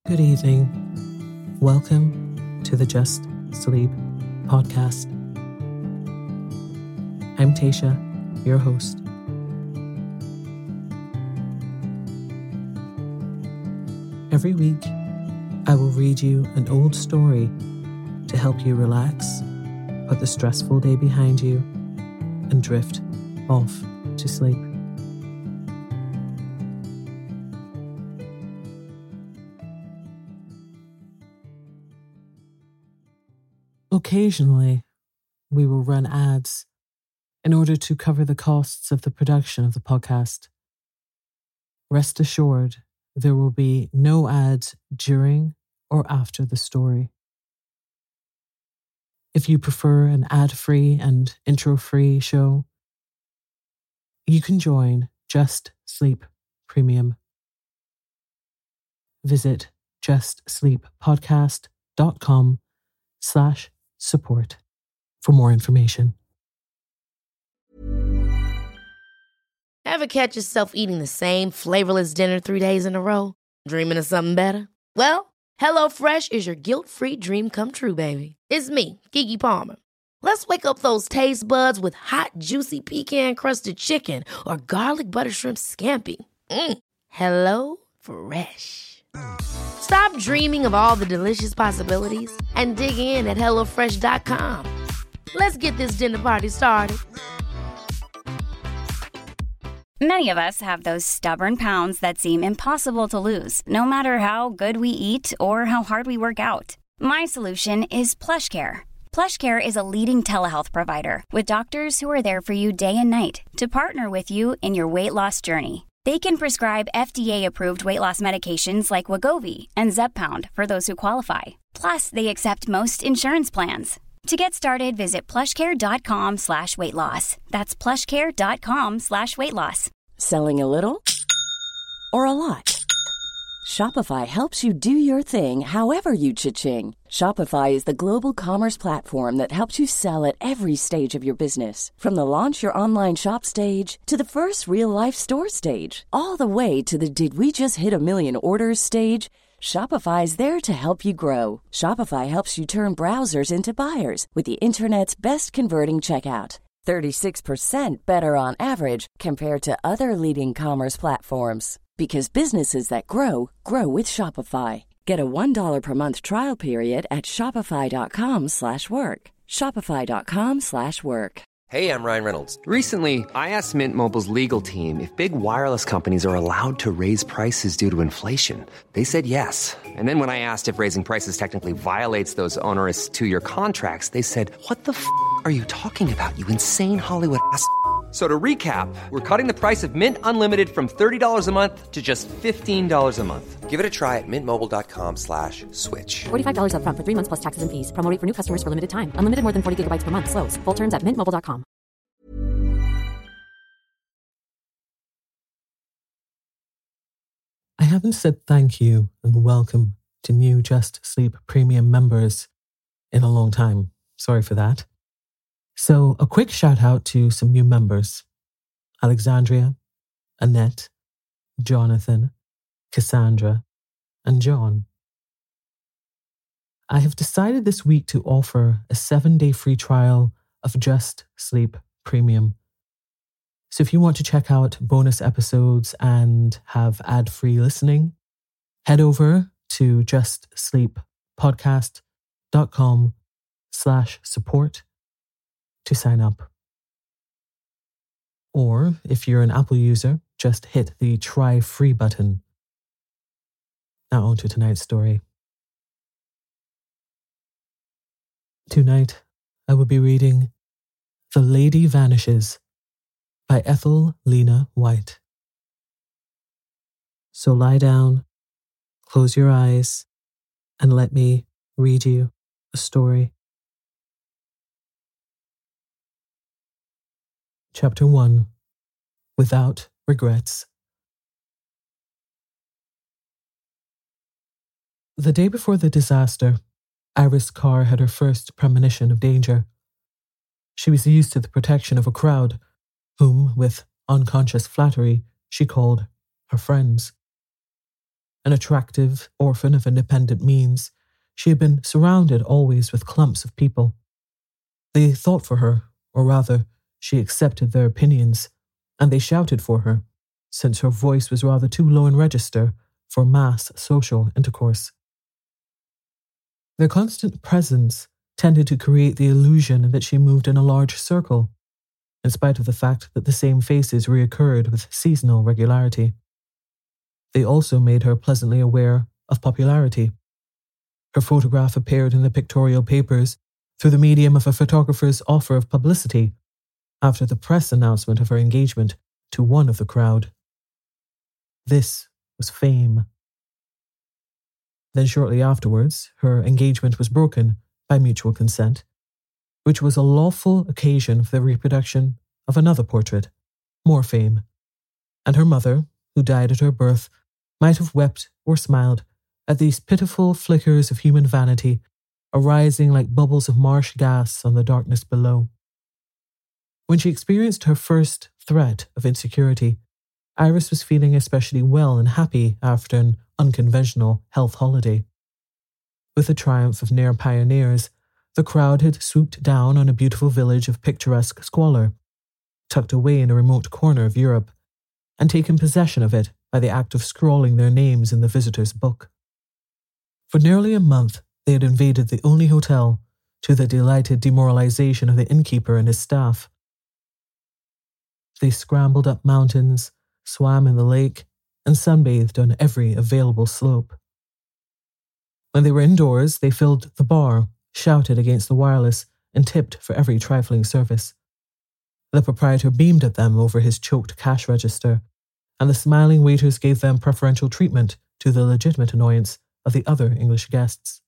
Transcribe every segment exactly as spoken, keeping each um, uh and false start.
Good evening. Welcome to the Just Sleep podcast. I'm Tasha, your host. Every week, I will read you an old story to help you relax, put the stressful day behind you, and drift off to sleep. Occasionally, we will run ads in order to cover the costs of the production of the podcast. Rest assured, there will be no ads during or after the story. If you prefer an ad-free and intro-free show, you can join Just Sleep Premium. Visit justsleeppodcast.com slash support for more information. Ever catch yourself eating the same flavorless dinner three days in a row? Dreaming of something better? Well, HelloFresh is your guilt-free dream come true, baby. It's me, Keke Palmer. Let's wake up those taste buds with hot, juicy pecan-crusted chicken or garlic butter shrimp scampi. Mm. Hello Fresh. Stop dreaming of all the delicious possibilities and dig in at hello fresh dot com. Let's get this dinner party started. Many of us have those stubborn pounds that seem impossible to lose, no matter how good we eat or how hard we work out. My solution is PlushCare. PlushCare is a leading telehealth provider with doctors who are there for you day and night to partner with you in your weight loss journey. They can prescribe F D A-approved weight loss medications like Wegovy and Zepbound for those who qualify. Plus, they accept most insurance plans. To get started, visit plushcare.com slash weight loss. That's plushcare.com slash weight loss. Selling a little or a lot? Shopify helps you do your thing however you cha-ching. Shopify is the global commerce platform that helps you sell at every stage of your business. From the launch your online shop stage to the first real-life store stage, all the way to the did we just hit a million orders stage. Shopify is there to help you grow. Shopify helps you turn browsers into buyers with the internet's best converting checkout. thirty-six percent better on average compared to other leading commerce platforms. Because businesses that grow, grow with Shopify. Get a one dollar per month trial period at shopify.com slash work. Shopify.com slash work. Hey, I'm Ryan Reynolds. Recently, I asked Mint Mobile's legal team if big wireless companies are allowed to raise prices due to inflation. They said yes. And then when I asked if raising prices technically violates those onerous two-year contracts, they said, what the f*** are you talking about, you insane Hollywood ass f- So to recap, we're cutting the price of Mint Unlimited from thirty dollars a month to just fifteen dollars a month. Give it a try at mintmobile.com slash switch. forty-five dollars up front for three months plus taxes and fees. Promo rate for new customers for limited time. Unlimited more than forty gigabytes per month. Slows full terms at mint mobile dot com. I haven't said thank you and welcome to new Just Sleep Premium members in a long time. Sorry for that. So a quick shout out to some new members: Alexandria, Annette, Jonathan, Cassandra, and John. I have decided this week to offer a seven-day free trial of Just Sleep Premium. So if you want to check out bonus episodes and have ad-free listening, head over to justsleeppodcast.com slash support to sign up. Or if you're an Apple user, just hit the try free button. Now on to tonight's story. Tonight, I will be reading The Lady Vanishes by Ethel Lena White. So lie down, close your eyes, and let me read you a story. Chapter one. Without Regrets. The day before the disaster, Iris Carr had her first premonition of danger. She was used to the protection of a crowd, whom, with unconscious flattery, she called her friends. An attractive orphan of independent means, she had been surrounded always with clumps of people. They thought for her, or rather, she accepted their opinions, and they shouted for her, since her voice was rather too low in register for mass social intercourse. Their constant presence tended to create the illusion that she moved in a large circle, in spite of the fact that the same faces reoccurred with seasonal regularity. They also made her pleasantly aware of popularity. Her photograph appeared in the pictorial papers through the medium of a photographer's offer of publicity after the press announcement of her engagement to one of the crowd. This was fame. Then shortly afterwards, her engagement was broken by mutual consent, which was a lawful occasion for the reproduction of another portrait, more fame, and her mother, who died at her birth, might have wept or smiled at these pitiful flickers of human vanity arising like bubbles of marsh gas on the darkness below. When she experienced her first threat of insecurity, Iris was feeling especially well and happy after an unconventional health holiday. With the triumph of near pioneers, the crowd had swooped down on a beautiful village of picturesque squalor, tucked away in a remote corner of Europe, and taken possession of it by the act of scrawling their names in the visitor's book. For nearly a month, they had invaded the only hotel, to the delighted demoralization of the innkeeper and his staff. They scrambled up mountains, swam in the lake, and sunbathed on every available slope. When they were indoors, they filled the bar, shouted against the wireless, and tipped for every trifling service. The proprietor beamed at them over his choked cash register, and the smiling waiters gave them preferential treatment to the legitimate annoyance of the other English guests.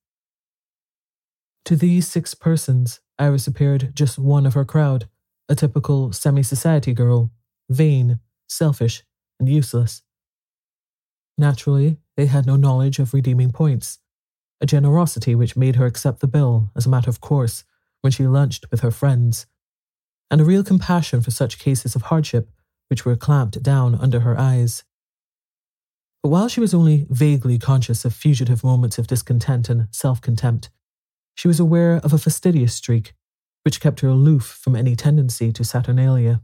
To these six persons, Iris appeared just one of her crowd, a typical semi-society girl, vain, selfish, and useless. Naturally, they had no knowledge of redeeming points, a generosity which made her accept the bill as a matter of course when she lunched with her friends, and a real compassion for such cases of hardship which were clamped down under her eyes. But while she was only vaguely conscious of fugitive moments of discontent and self-contempt, she was aware of a fastidious streak which kept her aloof from any tendency to saturnalia.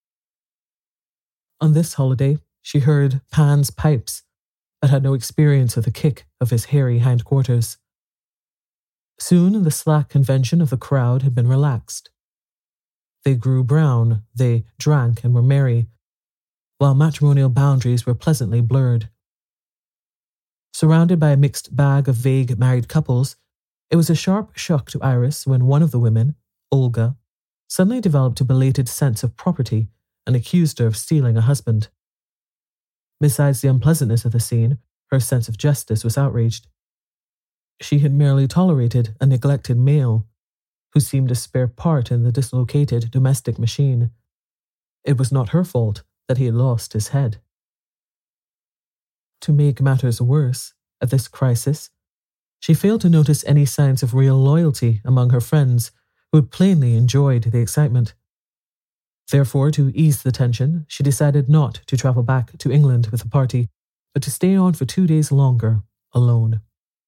On this holiday, she heard Pan's pipes, but had no experience of the kick of his hairy hindquarters. Soon the slack convention of the crowd had been relaxed. They grew brown, they drank and were merry, while matrimonial boundaries were pleasantly blurred. Surrounded by a mixed bag of vague married couples, it was a sharp shock to Iris when one of the women, Olga, suddenly developed a belated sense of property and accused her of stealing a husband. Besides the unpleasantness of the scene, her sense of justice was outraged. She had merely tolerated a neglected male who seemed a spare part in the dislocated domestic machine. It was not her fault that he had lost his head. To make matters worse, at this crisis, she failed to notice any signs of real loyalty among her friends who had plainly enjoyed the excitement. Therefore, to ease the tension, she decided not to travel back to England with the party, but to stay on for two days longer, alone.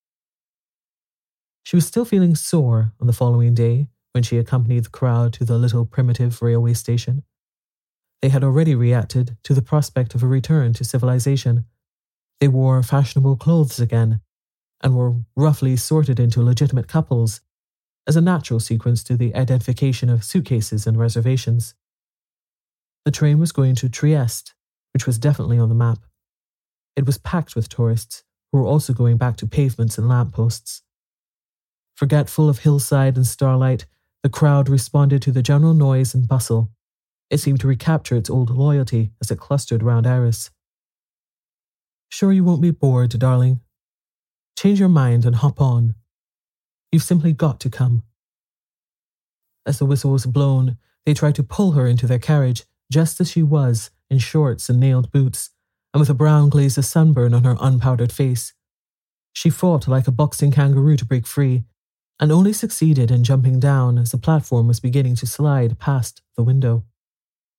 She was still feeling sore on the following day when she accompanied the crowd to the little primitive railway station. They had already reacted to the prospect of a return to civilization. They wore fashionable clothes again, and were roughly sorted into legitimate couples, as a natural sequence to the identification of suitcases and reservations. The train was going to Trieste, which was definitely on the map. It was packed with tourists, who were also going back to pavements and lampposts. Forgetful of hillside and starlight, the crowd responded to the general noise and bustle. It seemed to recapture its old loyalty as it clustered round Iris. Sure you won't be bored, darling? Change your mind and hop on. You've simply got to come. As the whistle was blown, they tried to pull her into their carriage, just as she was, in shorts and nailed boots, and with a brown glaze of sunburn on her unpowdered face. She fought like a boxing kangaroo to break free, and only succeeded in jumping down as the platform was beginning to slide past the window.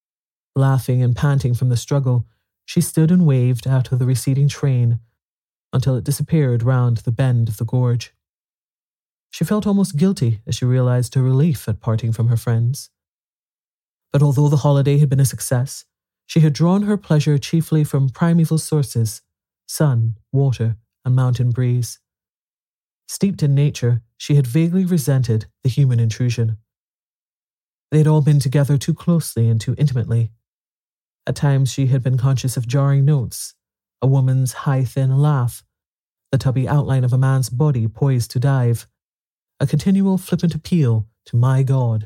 Laughing and panting from the struggle, she stood and waved out of the receding train, until it disappeared round the bend of the gorge. She felt almost guilty as she realized her relief at parting from her friends. But although the holiday had been a success, she had drawn her pleasure chiefly from primeval sources: sun, water, and mountain breeze. Steeped in nature, she had vaguely resented the human intrusion. They had all been together too closely and too intimately. At times she had been conscious of jarring notes, a woman's high thin laugh, the tubby outline of a man's body poised to dive, a continual flippant appeal to "my God."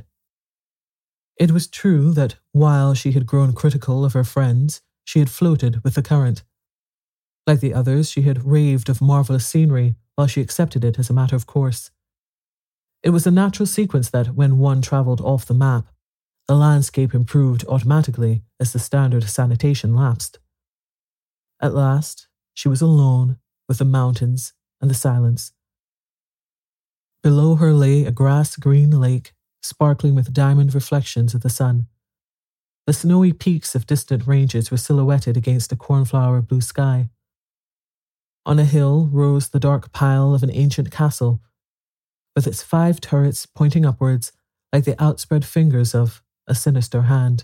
It was true that while she had grown critical of her friends, she had floated with the current. Like the others, she had raved of marvelous scenery while she accepted it as a matter of course. It was a natural sequence that, when one travelled off the map, the landscape improved automatically as the standard sanitation lapsed. At last, she was alone with the mountains and the silence. Below her lay a grass-green lake, sparkling with diamond reflections of the sun. The snowy peaks of distant ranges were silhouetted against a cornflower blue sky. On a hill rose the dark pile of an ancient castle, with its five turrets pointing upwards like the outspread fingers of a sinister hand.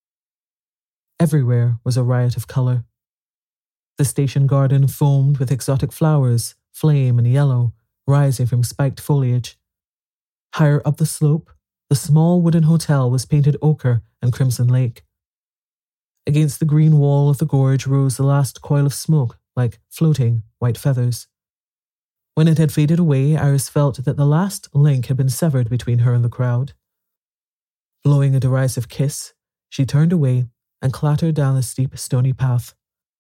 Everywhere was a riot of colour. The station garden foamed with exotic flowers, flame and yellow, rising from spiked foliage. Higher up the slope, the small wooden hotel was painted ochre and crimson lake. Against the green wall of the gorge rose the last coil of smoke, like floating white feathers. When it had faded away, Iris felt that the last link had been severed between her and the crowd. Blowing a derisive kiss, she turned away and clattered down the steep, stony path.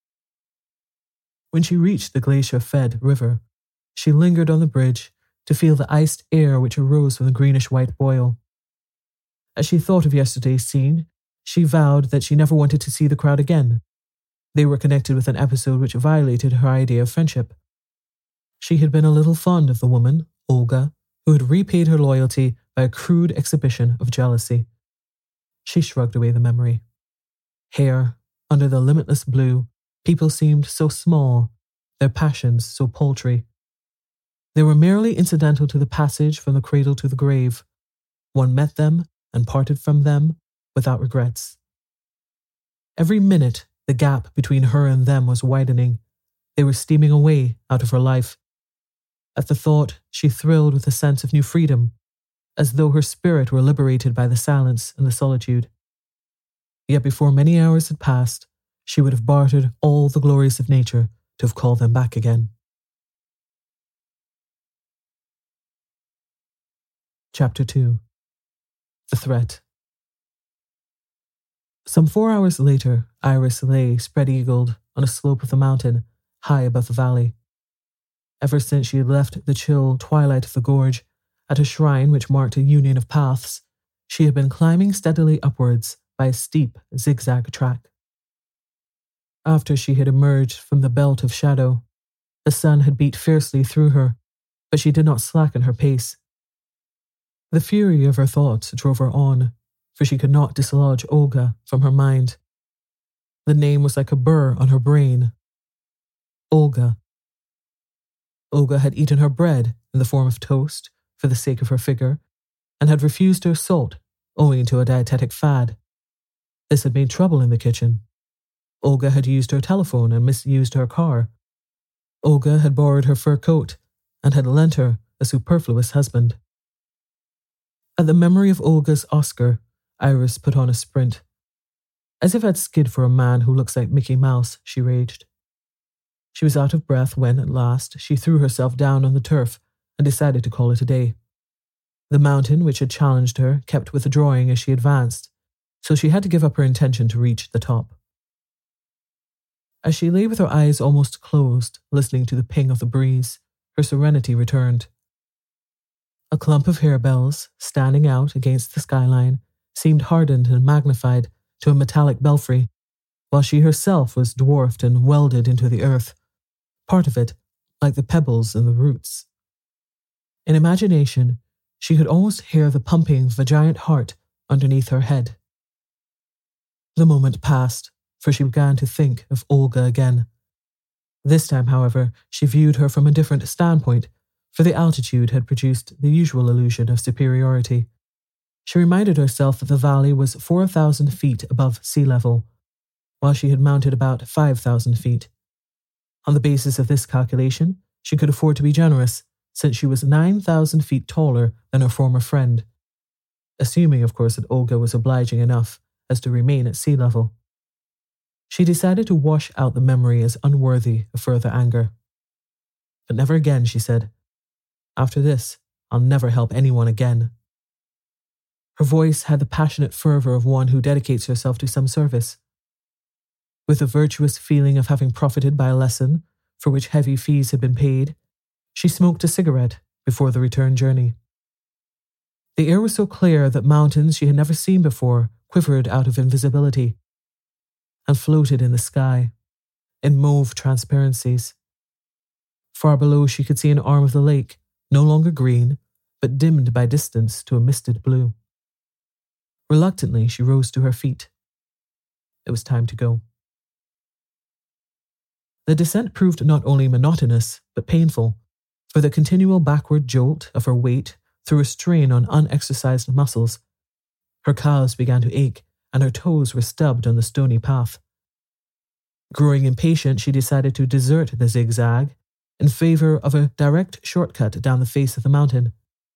When she reached the glacier-fed river, she lingered on the bridge to feel the iced air which arose from the greenish-white boil. As she thought of yesterday's scene, she vowed that she never wanted to see the crowd again. They were connected with an episode which violated her idea of friendship. She had been a little fond of the woman, Olga, who had repaid her loyalty by a crude exhibition of jealousy. She shrugged away the memory. Here, under the limitless blue, people seemed so small, their passions so paltry. They were merely incidental to the passage from the cradle to the grave. One met them and parted from them without regrets. Every minute, the gap between her and them was widening. They were steaming away out of her life. At the thought, she thrilled with a sense of new freedom, as though her spirit were liberated by the silence and the solitude. Yet before many hours had passed, she would have bartered all the glories of nature to have called them back again. Chapter two. The Threat. Some four hours later, Iris lay spread-eagled on a slope of the mountain, high above the valley. Ever since she had left the chill twilight of the gorge, at a shrine which marked a union of paths, she had been climbing steadily upwards by a steep, zigzag track. After she had emerged from the belt of shadow, the sun had beat fiercely through her, but she did not slacken her pace. The fury of her thoughts drove her on, for she could not dislodge Olga from her mind. The name was like a burr on her brain. Olga. Olga had eaten her bread in the form of toast for the sake of her figure, and had refused her salt owing to a dietetic fad. This had made trouble in the kitchen. Olga had used her telephone and misused her car. Olga had borrowed her fur coat and had lent her a superfluous husband. At the memory of Olga's Oscar, Iris put on a sprint. As if I'd skid for a man who looks like Mickey Mouse, she raged. She was out of breath when, at last, she threw herself down on the turf and decided to call it a day. The mountain which had challenged her kept withdrawing as she advanced, so she had to give up her intention to reach the top. As she lay with her eyes almost closed, listening to the ping of the breeze, her serenity returned. A clump of harebells, standing out against the skyline, seemed hardened and magnified to a metallic belfry, while she herself was dwarfed and welded into the earth, part of it like the pebbles and the roots. In imagination, she could almost hear the pumping of a giant heart underneath her head. The moment passed, for she began to think of Olga again. This time, however, she viewed her from a different standpoint, for the altitude had produced the usual illusion of superiority. She reminded herself that the valley was four thousand feet above sea level, while she had mounted about five thousand feet. On the basis of this calculation, she could afford to be generous, since she was nine thousand feet taller than her former friend, assuming, of course, that Olga was obliging enough as to remain at sea level. She decided to wash out the memory as unworthy of further anger. But never again, she said. After this, I'll never help anyone again. Her voice had the passionate fervor of one who dedicates herself to some service. With a virtuous feeling of having profited by a lesson for which heavy fees had been paid, she smoked a cigarette before the return journey. The air was so clear that mountains she had never seen before quivered out of invisibility and floated in the sky, in mauve transparencies. Far below she could see an arm of the lake, no longer green, but dimmed by distance to a misted blue. Reluctantly, she rose to her feet. It was time to go. The descent proved not only monotonous, but painful, for the continual backward jolt of her weight threw a strain on unexercised muscles. Her calves began to ache, and her toes were stubbed on the stony path. Growing impatient, she decided to desert the zigzag in favor of a direct shortcut down the face of the mountain.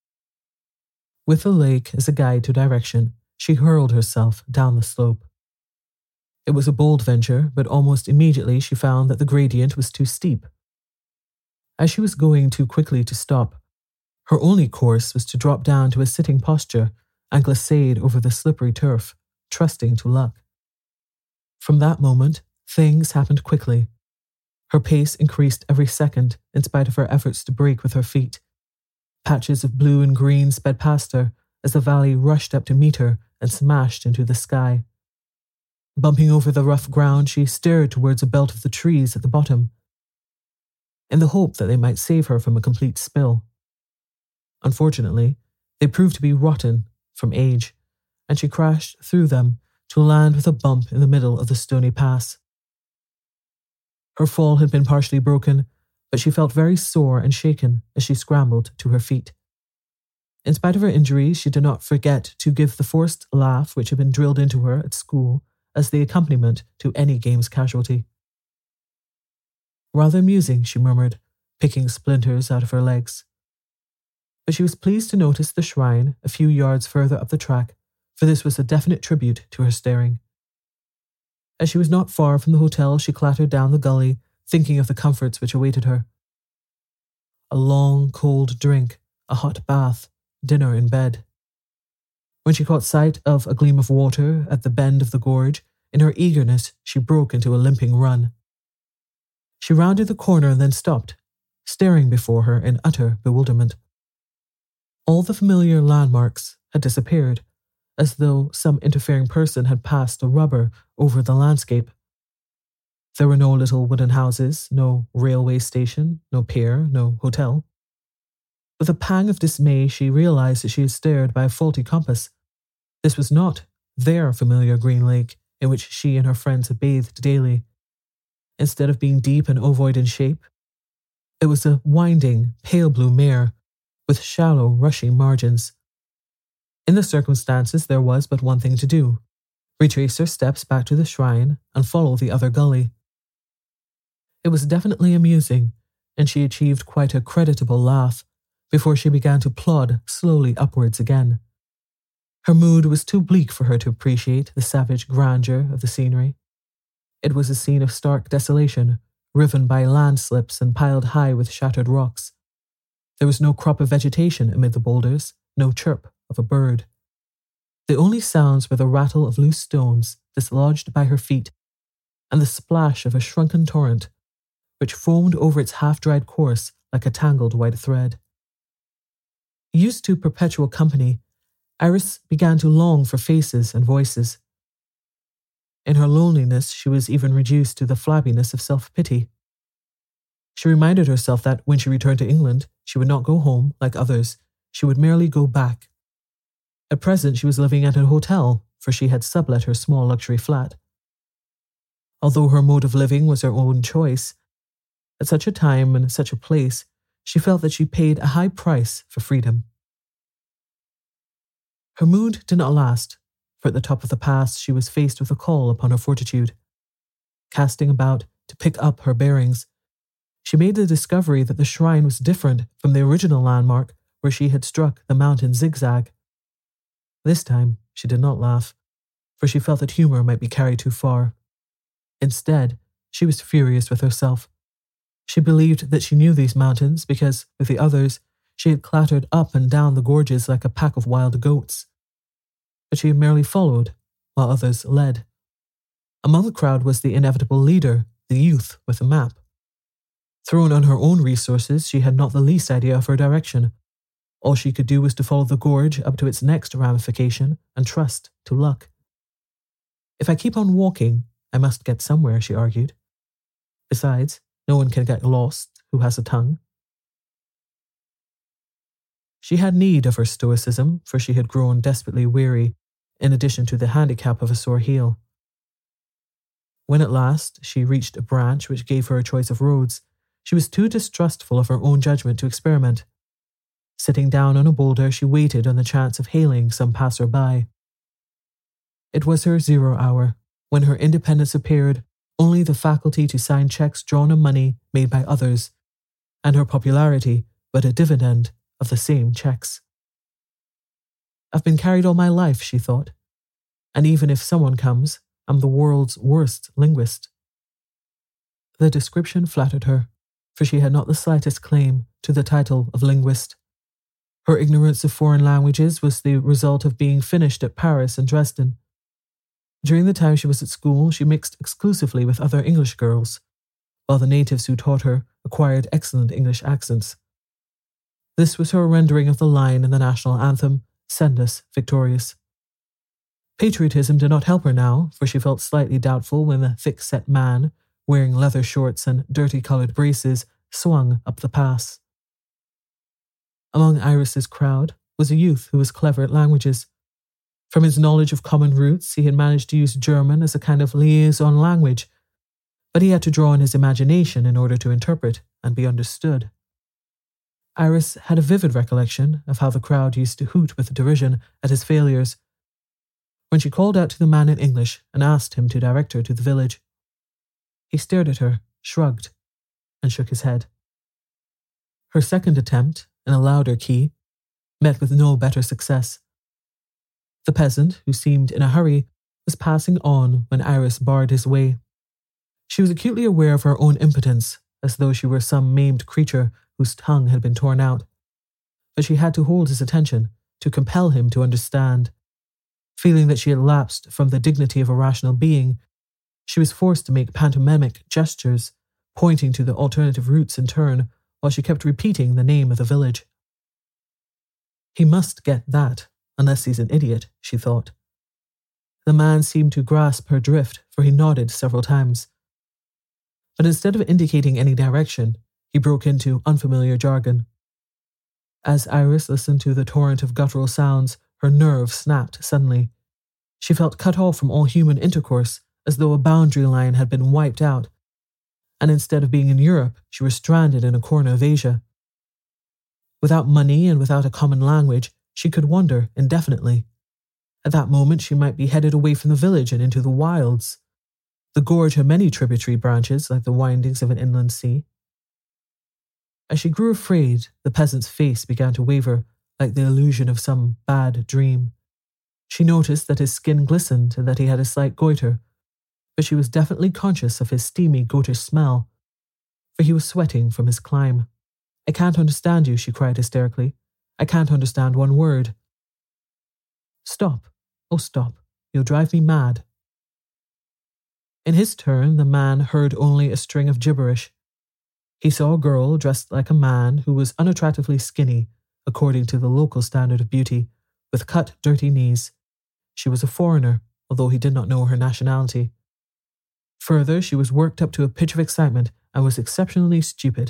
With the lake as a guide to direction, she hurled herself down the slope. It was a bold venture, but almost immediately she found that the gradient was too steep. As she was going too quickly to stop, her only course was to drop down to a sitting posture and glissade over the slippery turf, trusting to luck. From that moment, things happened quickly. Her pace increased every second in spite of her efforts to break with her feet. Patches of blue and green sped past her as the valley rushed up to meet her and smashed into the sky. Bumping over the rough ground, she stared towards a belt of the trees at the bottom, in the hope that they might save her from a complete spill. Unfortunately, they proved to be rotten from age, and she crashed through them to land with a bump in the middle of the stony pass. Her fall had been partially broken, but she felt very sore and shaken as she scrambled to her feet. In spite of her injuries, she did not forget to give the forced laugh which had been drilled into her at school as the accompaniment to any game's casualty. Rather amusing, she murmured, picking splinters out of her legs. But she was pleased to notice the shrine a few yards further up the track, for this was a definite tribute to her staring. As she was not far from the hotel, she clattered down the gully, thinking of the comforts which awaited her. A long, cold drink, a hot bath, dinner in bed. When she caught sight of a gleam of water at the bend of the gorge, in her eagerness she broke into a limping run. She rounded the corner and then stopped, staring before her in utter bewilderment. All the familiar landmarks had disappeared, as though some interfering person had passed a rubber over the landscape. There were no little wooden houses, no railway station, no pier, no hotel. With a pang of dismay, she realized that she had stared by a faulty compass. This was not their familiar green lake in which she and her friends had bathed daily. Instead of being deep and ovoid in shape, it was a winding, pale blue mare with shallow, rushing margins. In the circumstances, there was but one thing to do: retrace her steps back to the shrine and follow the other gully. It was definitely amusing, and she achieved quite a creditable laugh before she began to plod slowly upwards again. Her mood was too bleak for her to appreciate the savage grandeur of the scenery. It was a scene of stark desolation, riven by landslips and piled high with shattered rocks. There was no crop of vegetation amid the boulders, no chirp of a bird. The only sounds were the rattle of loose stones dislodged by her feet and the splash of a shrunken torrent, which foamed over its half-dried course like a tangled white thread. Used to perpetual company, Iris began to long for faces and voices. In her loneliness, she was even reduced to the flabbiness of self-pity. She reminded herself that when she returned to England, she would not go home like others, she would merely go back. At present, she was living at a hotel, for she had sublet her small luxury flat. Although her mode of living was her own choice, At such a time and such a place, she felt that she paid a high price for freedom. Her mood did not last, for at the top of the pass she was faced with a call upon her fortitude. Casting about to pick up her bearings, she made the discovery that the shrine was different from the original landmark where she had struck the mountain zigzag. This time, she did not laugh, for she felt that humour might be carried too far. Instead, she was furious with herself. She believed that she knew these mountains because, with the others, she had clattered up and down the gorges like a pack of wild goats. But she had merely followed, while others led. Among the crowd was the inevitable leader, the youth with a map. Thrown on her own resources, she had not the least idea of her direction. All she could do was to follow the gorge up to its next ramification and trust to luck. If I keep on walking, I must get somewhere, she argued. Besides, no one can get lost who has a tongue. She had need of her stoicism, for she had grown desperately weary, in addition to the handicap of a sore heel. When at last she reached a branch which gave her a choice of roads, she was too distrustful of her own judgment to experiment. Sitting down on a boulder, she waited on the chance of hailing some passer-by. It was her zero hour, when her independence appeared, only the faculty to sign checks drawn on money made by others, and her popularity but a dividend of the same checks. I've been carried all my life, she thought, and even if someone comes, I'm the world's worst linguist. The description flattered her, for she had not the slightest claim to the title of linguist. Her ignorance of foreign languages was the result of being finished at Paris and Dresden. During the time she was at school, she mixed exclusively with other English girls, while the natives who taught her acquired excellent English accents. This was her rendering of the line in the national anthem, "Send us victorious." Patriotism did not help her now, for she felt slightly doubtful when the thick-set man, wearing leather shorts and dirty-coloured braces, swung up the pass. Among Iris's crowd was a youth who was clever at languages. From his knowledge of common roots, he had managed to use German as a kind of liaison language, but he had to draw on his imagination in order to interpret and be understood. Iris had a vivid recollection of how the crowd used to hoot with derision at his failures. When she called out to the man in English and asked him to direct her to the village, he stared at her, shrugged, and shook his head. Her second attempt, in a louder key, met with no better success. The peasant, who seemed in a hurry, was passing on when Iris barred his way. She was acutely aware of her own impotence, as though she were some maimed creature whose tongue had been torn out. But she had to hold his attention, to compel him to understand. Feeling that she had lapsed from the dignity of a rational being, she was forced to make pantomimic gestures, pointing to the alternative routes in turn, while she kept repeating the name of the village. He must get that, unless he's an idiot, she thought. The man seemed to grasp her drift, for he nodded several times. But instead of indicating any direction, he broke into unfamiliar jargon. As Iris listened to the torrent of guttural sounds, her nerves snapped suddenly. She felt cut off from all human intercourse, as though a boundary line had been wiped out, and instead of being in Europe, she was stranded in a corner of Asia. Without money and without a common language, she could wander indefinitely. At that moment, she might be headed away from the village and into the wilds. The gorge had many tributary branches, like the windings of an inland sea. As she grew afraid, the peasant's face began to waver, like the illusion of some bad dream. She noticed that his skin glistened and that he had a slight goiter, but she was definitely conscious of his steamy goatish smell, for he was sweating from his climb. "I can't understand you," she cried hysterically. "I can't understand one word." "Stop. Oh, stop. You'll drive me mad." In his turn, the man heard only a string of gibberish. He saw a girl dressed like a man who was unattractively skinny, according to the local standard of beauty, with cut, dirty knees. She was a foreigner, although he did not know her nationality. Further, she was worked up to a pitch of excitement and was exceptionally stupid.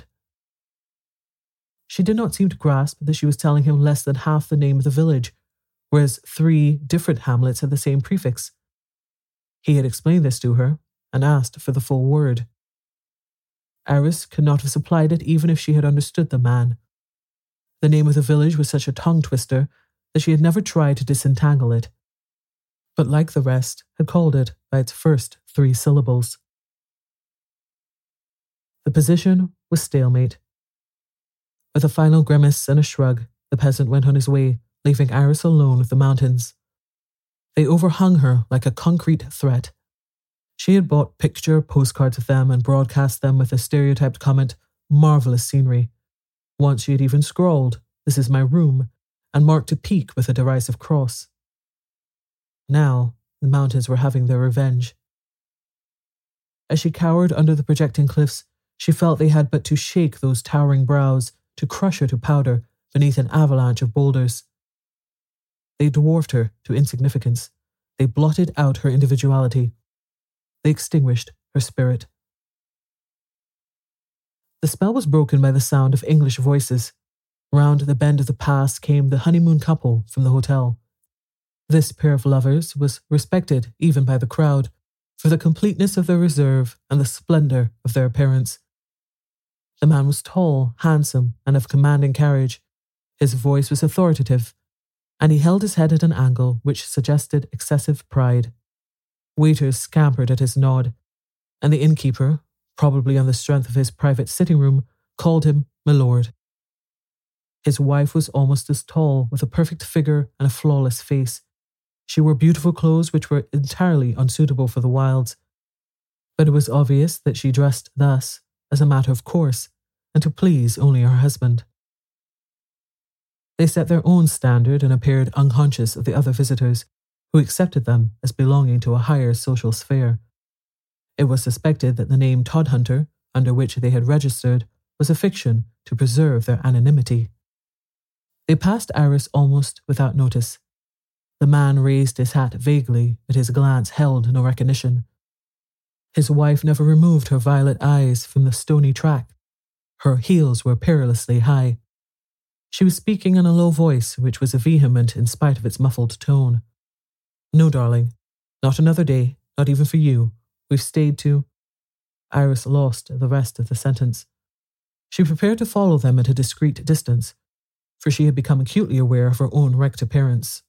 She did not seem to grasp that she was telling him less than half the name of the village, whereas three different hamlets had the same prefix. He had explained this to her and asked for the full word. Iris could not have supplied it even if she had understood the man. The name of the village was such a tongue-twister that she had never tried to disentangle it, but like the rest, had called it by its first three syllables. The position was stalemate. With a final grimace and a shrug, the peasant went on his way, leaving Iris alone with the mountains. They overhung her like a concrete threat. She had bought picture postcards of them and broadcast them with the stereotyped comment, "Marvellous scenery." Once she had even scrawled, "This is my room," and marked a peak with a derisive cross. Now, the mountains were having their revenge. As she cowered under the projecting cliffs, she felt they had but to shake those towering brows, to crush her to powder beneath an avalanche of boulders. They dwarfed her to insignificance. They blotted out her individuality. They extinguished her spirit. The spell was broken by the sound of English voices. Round the bend of the pass came the honeymoon couple from the hotel. This pair of lovers was respected even by the crowd for the completeness of their reserve and the splendour of their appearance. The man was tall, handsome, and of commanding carriage. His voice was authoritative, and he held his head at an angle which suggested excessive pride. Waiters scampered at his nod, and the innkeeper, probably on the strength of his private sitting room, called him my lord. His wife was almost as tall, with a perfect figure and a flawless face. She wore beautiful clothes which were entirely unsuitable for the wilds, but it was obvious that she dressed thus as a matter of course, and to please only her husband. They set their own standard and appeared unconscious of the other visitors, who accepted them as belonging to a higher social sphere. It was suspected that the name Todhunter, under which they had registered, was a fiction to preserve their anonymity. They passed Iris almost without notice. The man raised his hat vaguely, but his glance held no recognition. His wife never removed her violet eyes from the stony track. Her heels were perilously high. She was speaking in a low voice, which was vehement in spite of its muffled tone. "No, darling, not another day, not even for you. We've stayed to—" Iris lost the rest of the sentence. She prepared to follow them at a discreet distance, for she had become acutely aware of her own wrecked appearance.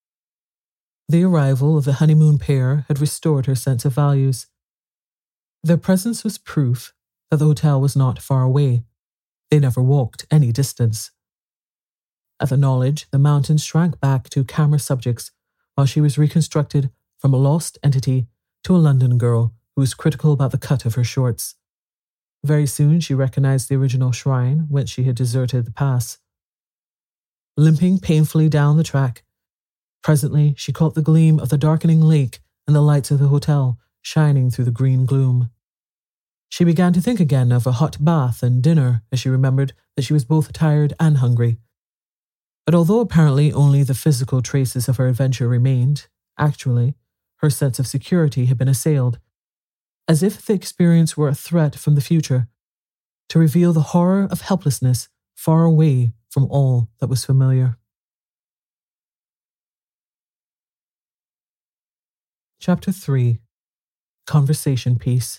The arrival of the honeymoon pair had restored her sense of values. Their presence was proof that the hotel was not far away. They never walked any distance. At the knowledge, the mountains shrank back to camera subjects while she was reconstructed from a lost entity to a London girl who was critical about the cut of her shorts. Very soon she recognized the original shrine whence she had deserted the pass. Limping painfully down the track, presently she caught the gleam of the darkening lake and the lights of the hotel shining through the green gloom. She began to think again of a hot bath and dinner as she remembered that she was both tired and hungry. But although apparently only the physical traces of her adventure remained, actually, her sense of security had been assailed, as if the experience were a threat from the future, to reveal the horror of helplessness far away from all that was familiar. Chapter three. Conversation Piece.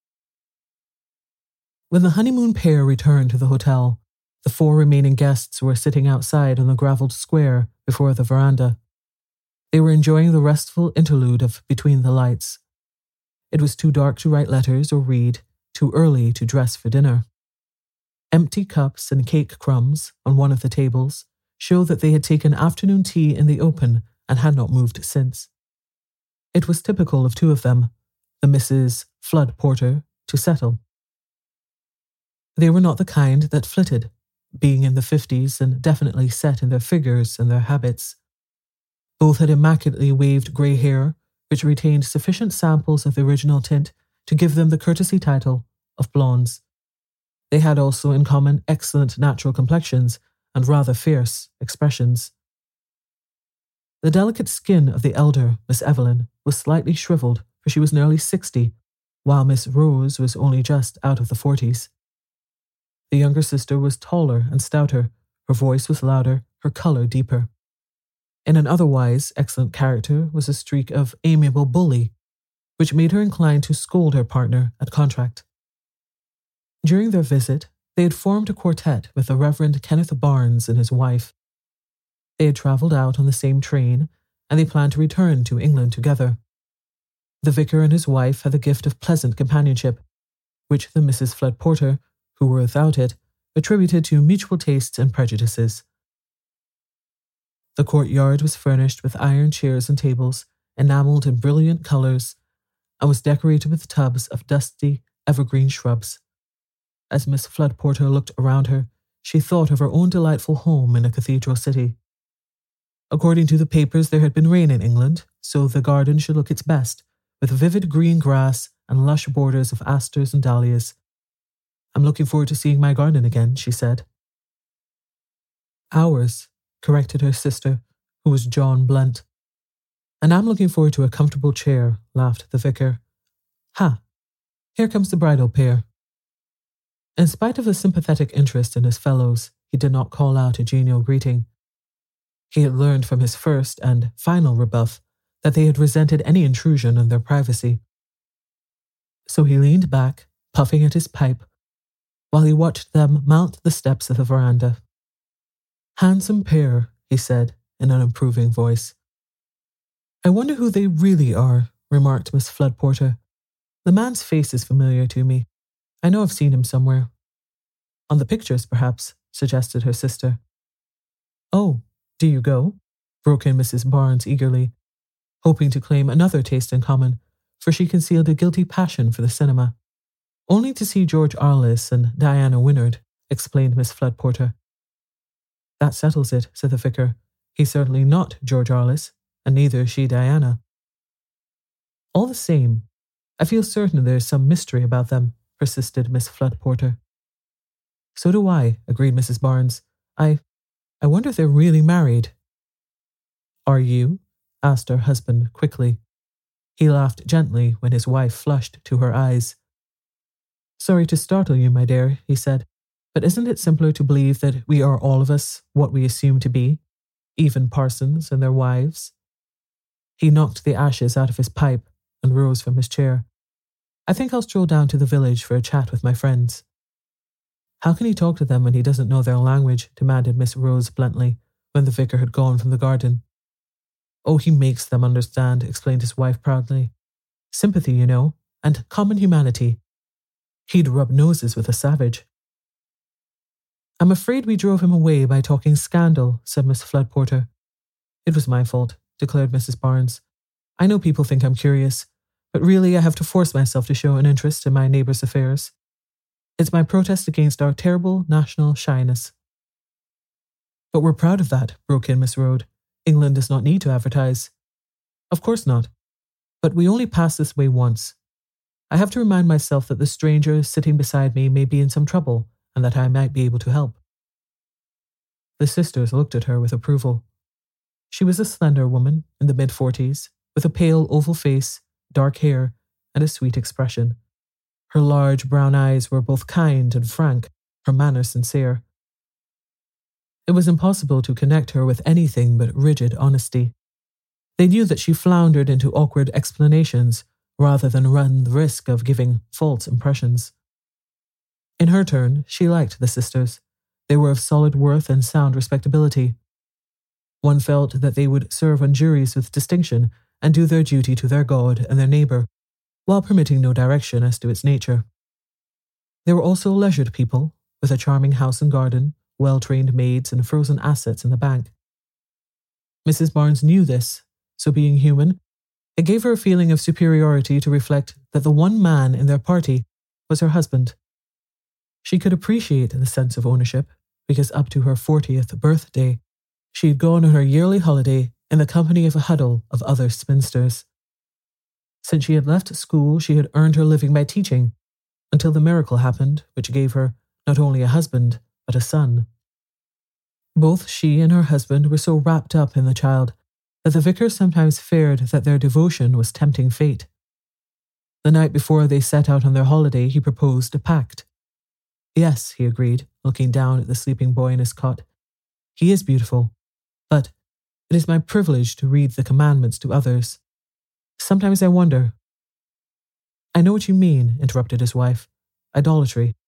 When the honeymoon pair returned to the hotel, the four remaining guests were sitting outside on the gravelled square before the veranda. They were enjoying the restful interlude of Between the Lights. It was too dark to write letters or read, too early to dress for dinner. Empty cups and cake crumbs on one of the tables showed that they had taken afternoon tea in the open and had not moved since. It was typical of two of them, the Misses Flood Porter, to settle. They were not the kind that flitted, being in the fifties and definitely set in their figures and their habits. Both had immaculately waved grey hair, which retained sufficient samples of the original tint to give them the courtesy title of blondes. They had also in common excellent natural complexions and rather fierce expressions. The delicate skin of the elder Miss Evelyn was slightly shriveled, for she was nearly sixty, while Miss Rose was only just out of the forties. The younger sister was taller and stouter, her voice was louder, her colour deeper. In an otherwise excellent character was a streak of amiable bully, which made her inclined to scold her partner at contract. During their visit, they had formed a quartet with the Reverend Kenneth Barnes and his wife. They had travelled out on the same train, and they planned to return to England together. The vicar and his wife had the gift of pleasant companionship, which the Misses Flood Porter, who were without it, attributed to mutual tastes and prejudices. The courtyard was furnished with iron chairs and tables, enamelled in brilliant colours, and was decorated with tubs of dusty evergreen shrubs. As Miss Flood Porter looked around her, she thought of her own delightful home in a cathedral city. According to the papers, there had been rain in England, so the garden should look its best, with vivid green grass and lush borders of asters and dahlias. "I'm looking forward to seeing my garden again," she said. "Ours," corrected her sister, who was John Blunt. "And I'm looking forward to a comfortable chair," laughed the vicar. "Ha! Here comes the bridal pair." In spite of a sympathetic interest in his fellows, he did not call out a genial greeting. He had learned from his first and final rebuff that they had resented any intrusion on their privacy. So he leaned back, puffing at his pipe, while he watched them mount the steps of the veranda. "Handsome pair," he said in an approving voice. "I wonder who they really are," remarked Miss Flood Porter. "The man's face is familiar to me. I know I've seen him somewhere." "On the pictures, perhaps," suggested her sister. "Oh, do you go?" broke in Missus Barnes eagerly, hoping to claim another taste in common, for she concealed a guilty passion for the cinema. "Only to see George Arliss and Diana Wynnard," explained Miss Flood Porter. "That settles it," said the vicar. "He's certainly not George Arliss, and neither is she Diana." "All the same, I feel certain there is some mystery about them," persisted Miss Flood Porter. "So do I," agreed Missus Barnes. I, I wonder if they're really married." "Are you?" asked her husband quickly. He laughed gently when his wife flushed to her eyes. "Sorry to startle you, my dear," he said, "but isn't it simpler to believe that we are all of us what we assume to be, even parsons and their wives?" He knocked the ashes out of his pipe and rose from his chair. "I think I'll stroll down to the village for a chat with my friends." "How can he talk to them when he doesn't know their language?" demanded Miss Rose bluntly, when the vicar had gone from the garden. "Oh, he makes them understand," explained his wife proudly. "Sympathy, you know, and common humanity. He'd rub noses with a savage." "I'm afraid we drove him away by talking scandal," said Miss Flood Porter. "It was my fault," declared Missus Barnes. "I know people think I'm curious, but really I have to force myself to show an interest in my neighbours' affairs. It's my protest against our terrible national shyness." "But we're proud of that," broke in Miss Rode. "England does not need to advertise." "Of course not. But we only pass this way once. I have to remind myself that the stranger sitting beside me may be in some trouble and that I might be able to help." The sisters looked at her with approval. She was a slender woman in the mid-forties, with a pale oval face, dark hair, and a sweet expression. Her large brown eyes were both kind and frank, her manner sincere. It was impossible to connect her with anything but rigid honesty. They knew that she floundered into awkward explanations rather than run the risk of giving false impressions. In her turn, she liked the sisters. They were of solid worth and sound respectability. One felt that they would serve on juries with distinction and do their duty to their God and their neighbour, while permitting no direction as to its nature. They were also leisured people, with a charming house and garden, well-trained maids, and frozen assets in the bank. Missus Barnes knew this, so being human, it gave her a feeling of superiority to reflect that the one man in their party was her husband. She could appreciate the sense of ownership, because up to her fortieth birthday, she had gone on her yearly holiday in the company of a huddle of other spinsters. Since she had left school, she had earned her living by teaching, until the miracle happened, which gave her not only a husband, but a son. Both she and her husband were so wrapped up in the child that the vicar sometimes feared that their devotion was tempting fate. The night before they set out on their holiday, he proposed a pact. "Yes," he agreed, looking down at the sleeping boy in his cot. "He is beautiful, but it is my privilege to read the commandments to others. Sometimes I wonder—" "I know what you mean," interrupted his wife. "Idolatry.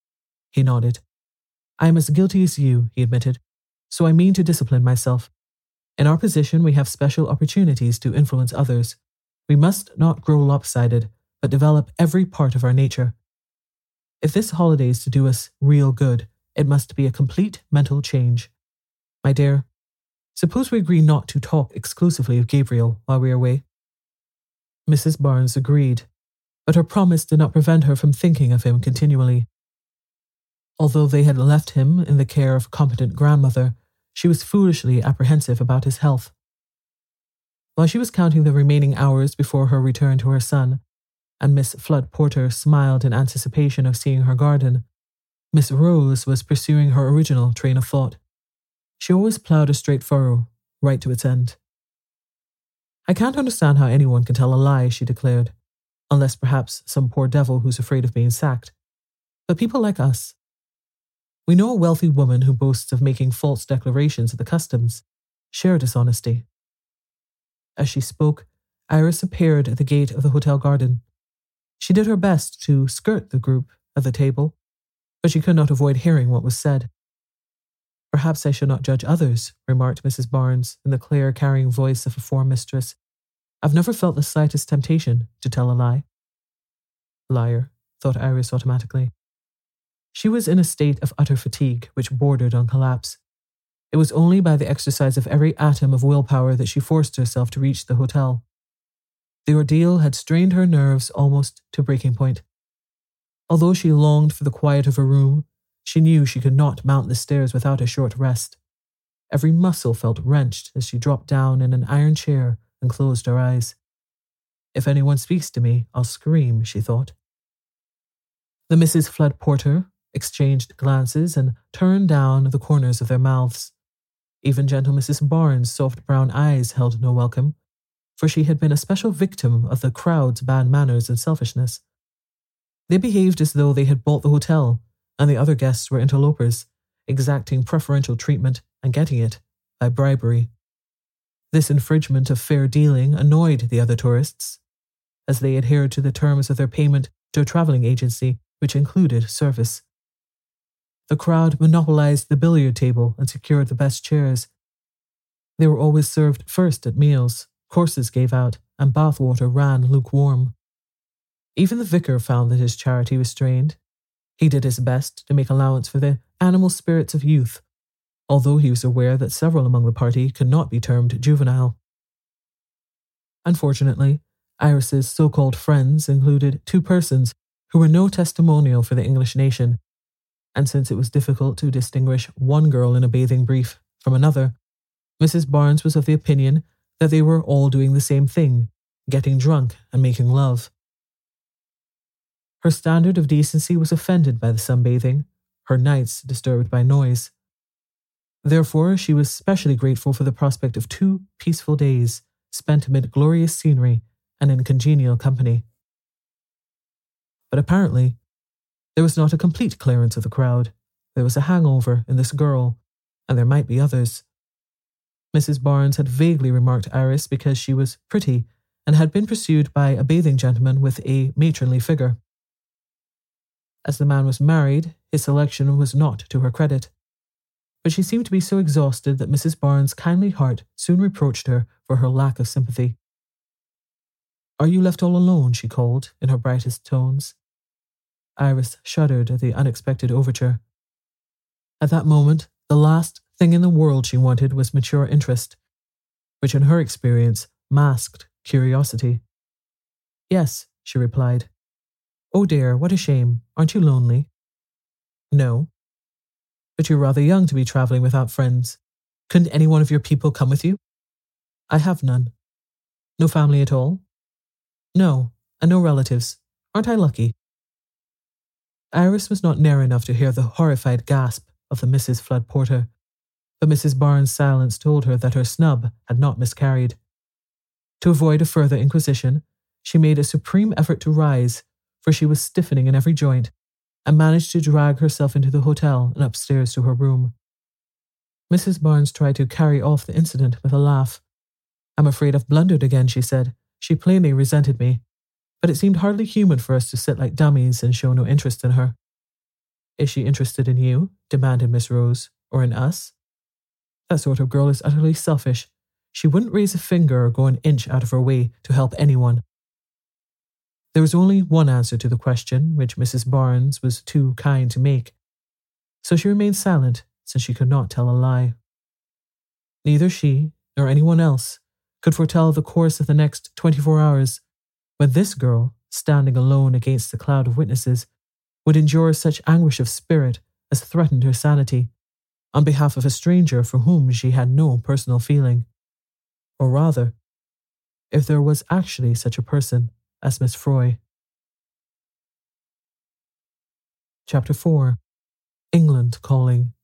He nodded. I am as guilty as you, he admitted, so I mean to discipline myself. In our position, we have special opportunities to influence others. We must not grow lopsided, but develop every part of our nature. If this holiday is to do us real good, it must be a complete mental change. My dear, suppose we agree not to talk exclusively of Gabriel while we are away. Missus Barnes agreed, but her promise did not prevent her from thinking of him continually. Although they had left him in the care of a competent grandmother, she was foolishly apprehensive about his health. While she was counting the remaining hours before her return to her son, and Miss Flood Porter smiled in anticipation of seeing her garden, Miss Rose was pursuing her original train of thought. She always ploughed a straight furrow, right to its end. I can't understand how anyone can tell a lie, she declared, unless perhaps some poor devil who's afraid of being sacked. But people like us. We know a wealthy woman who boasts of making false declarations at the customs. Sheer dishonesty. As she spoke, Iris appeared at the gate of the hotel garden. She did her best to skirt the group at the table, but she could not avoid hearing what was said. Perhaps I should not judge others, remarked Missus Barnes in the clear, carrying voice of a form mistress. I've never felt the slightest temptation to tell a lie. Liar, thought Iris automatically. She was in a state of utter fatigue, which bordered on collapse. It was only by the exercise of every atom of willpower that she forced herself to reach the hotel. The ordeal had strained her nerves almost to breaking point. Although she longed for the quiet of her room, she knew she could not mount the stairs without a short rest. Every muscle felt wrenched as she dropped down in an iron chair and closed her eyes. If anyone speaks to me, I'll scream, she thought. The Misses Flood Porter exchanged glances and turned down the corners of their mouths. Even gentle Missus Barnes' soft brown eyes held no welcome, for she had been a special victim of the crowd's bad manners and selfishness. They behaved as though they had bought the hotel, and the other guests were interlopers, exacting preferential treatment and getting it by bribery. This infringement of fair dealing annoyed the other tourists, as they adhered to the terms of their payment to a traveling agency which included service. The crowd monopolized the billiard table and secured the best chairs. They were always served first at meals, courses gave out, and bath water ran lukewarm. Even the vicar found that his charity was strained. He did his best to make allowance for the animal spirits of youth, although he was aware that several among the party could not be termed juvenile. Unfortunately, Iris's so-called friends included two persons who were no testimonial for the English nation, and since it was difficult to distinguish one girl in a bathing brief from another, Missus Barnes was of the opinion that they were all doing the same thing, getting drunk and making love. Her standard of decency was offended by the sunbathing, her nights disturbed by noise. Therefore, she was specially grateful for the prospect of two peaceful days spent amid glorious scenery and in congenial company. But apparently, there was not a complete clearance of the crowd. There was a hangover in this girl, and there might be others. Missus Barnes had vaguely remarked Iris because she was pretty and had been pursued by a bathing gentleman with a matronly figure. As the man was married, his selection was not to her credit. But she seemed to be so exhausted that Missus Barnes' kindly heart soon reproached her for her lack of sympathy. "Are you left all alone?" she called, in her brightest tones. Iris shuddered at the unexpected overture. At that moment, the last thing in the world she wanted was mature interest, which in her experience masked curiosity. "Yes," she replied. "Oh dear, what a shame. Aren't you lonely?" "No." "But you're rather young to be travelling without friends. Couldn't any one of your people come with you?" "I have none." "No family at all?" "No, and no relatives. Aren't I lucky?" Iris was not near enough to hear the horrified gasp of the Misses Flood Porter, but Missus Barnes' silence told her that her snub had not miscarried. To avoid a further inquisition, she made a supreme effort to rise, for she was stiffening in every joint, and managed to drag herself into the hotel and upstairs to her room. Missus Barnes tried to carry off the incident with a laugh. "I'm afraid I've blundered again," she said. "She plainly resented me, but it seemed hardly human for us to sit like dummies and show no interest in her." Is she interested in you? Demanded Miss Rose. Or in us? That sort of girl is utterly selfish. She wouldn't raise a finger or go an inch out of her way to help anyone. There was only one answer to the question, which Missus Barnes was too kind to make, so she remained silent, since she could not tell a lie. Neither she, nor anyone else, could foretell the course of the next twenty-four hours, when this girl, standing alone against the cloud of witnesses, would endure such anguish of spirit as threatened her sanity, on behalf of a stranger for whom she had no personal feeling. Or rather, if there was actually such a person as Miss Froy. Chapter four. England Calling.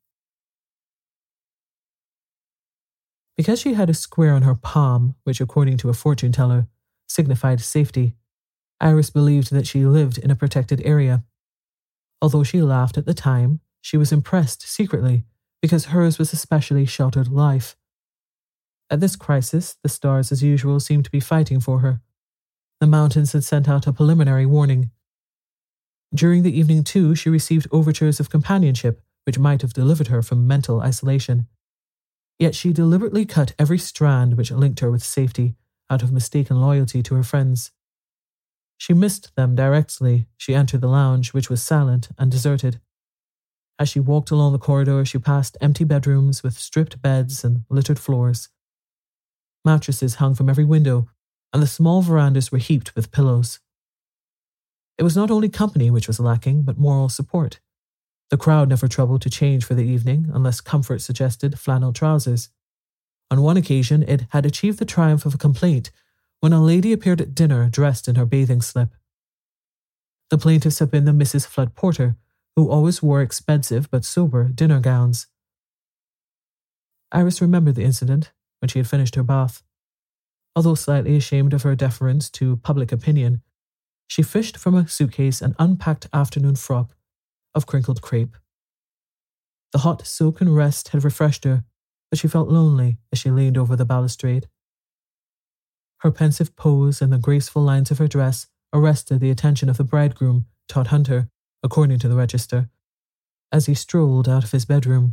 Because she had a square on her palm, which, according to a fortune-teller, signified safety, Iris believed that she lived in a protected area. Although she laughed at the time, she was impressed secretly, because hers was a specially sheltered life. At this crisis, the stars as usual seemed to be fighting for her. The mountains had sent out a preliminary warning. During the evening, too, she received overtures of companionship which might have delivered her from mental isolation. Yet she deliberately cut every strand which linked her with safety out of mistaken loyalty to her friends. She missed them directly she entered the lounge, which was silent and deserted. As she walked along the corridor, she passed empty bedrooms with stripped beds and littered floors. Mattresses hung from every window, and the small verandas were heaped with pillows. It was not only company which was lacking, but moral support. The crowd never troubled to change for the evening unless comfort suggested flannel trousers. On one occasion, it had achieved the triumph of a complaint when a lady appeared at dinner dressed in her bathing slip. The plaintiffs had been the Missus Flood Porter, who always wore expensive but sober dinner gowns. Iris remembered the incident when she had finished her bath. Although slightly ashamed of her deference to public opinion, she fished from a suitcase an unpacked afternoon frock of crinkled crepe. The hot soak and rest had refreshed her, but she felt lonely as she leaned over the balustrade. Her pensive pose and the graceful lines of her dress arrested the attention of the bridegroom, Todd Hunter, according to the register, as he strolled out of his bedroom.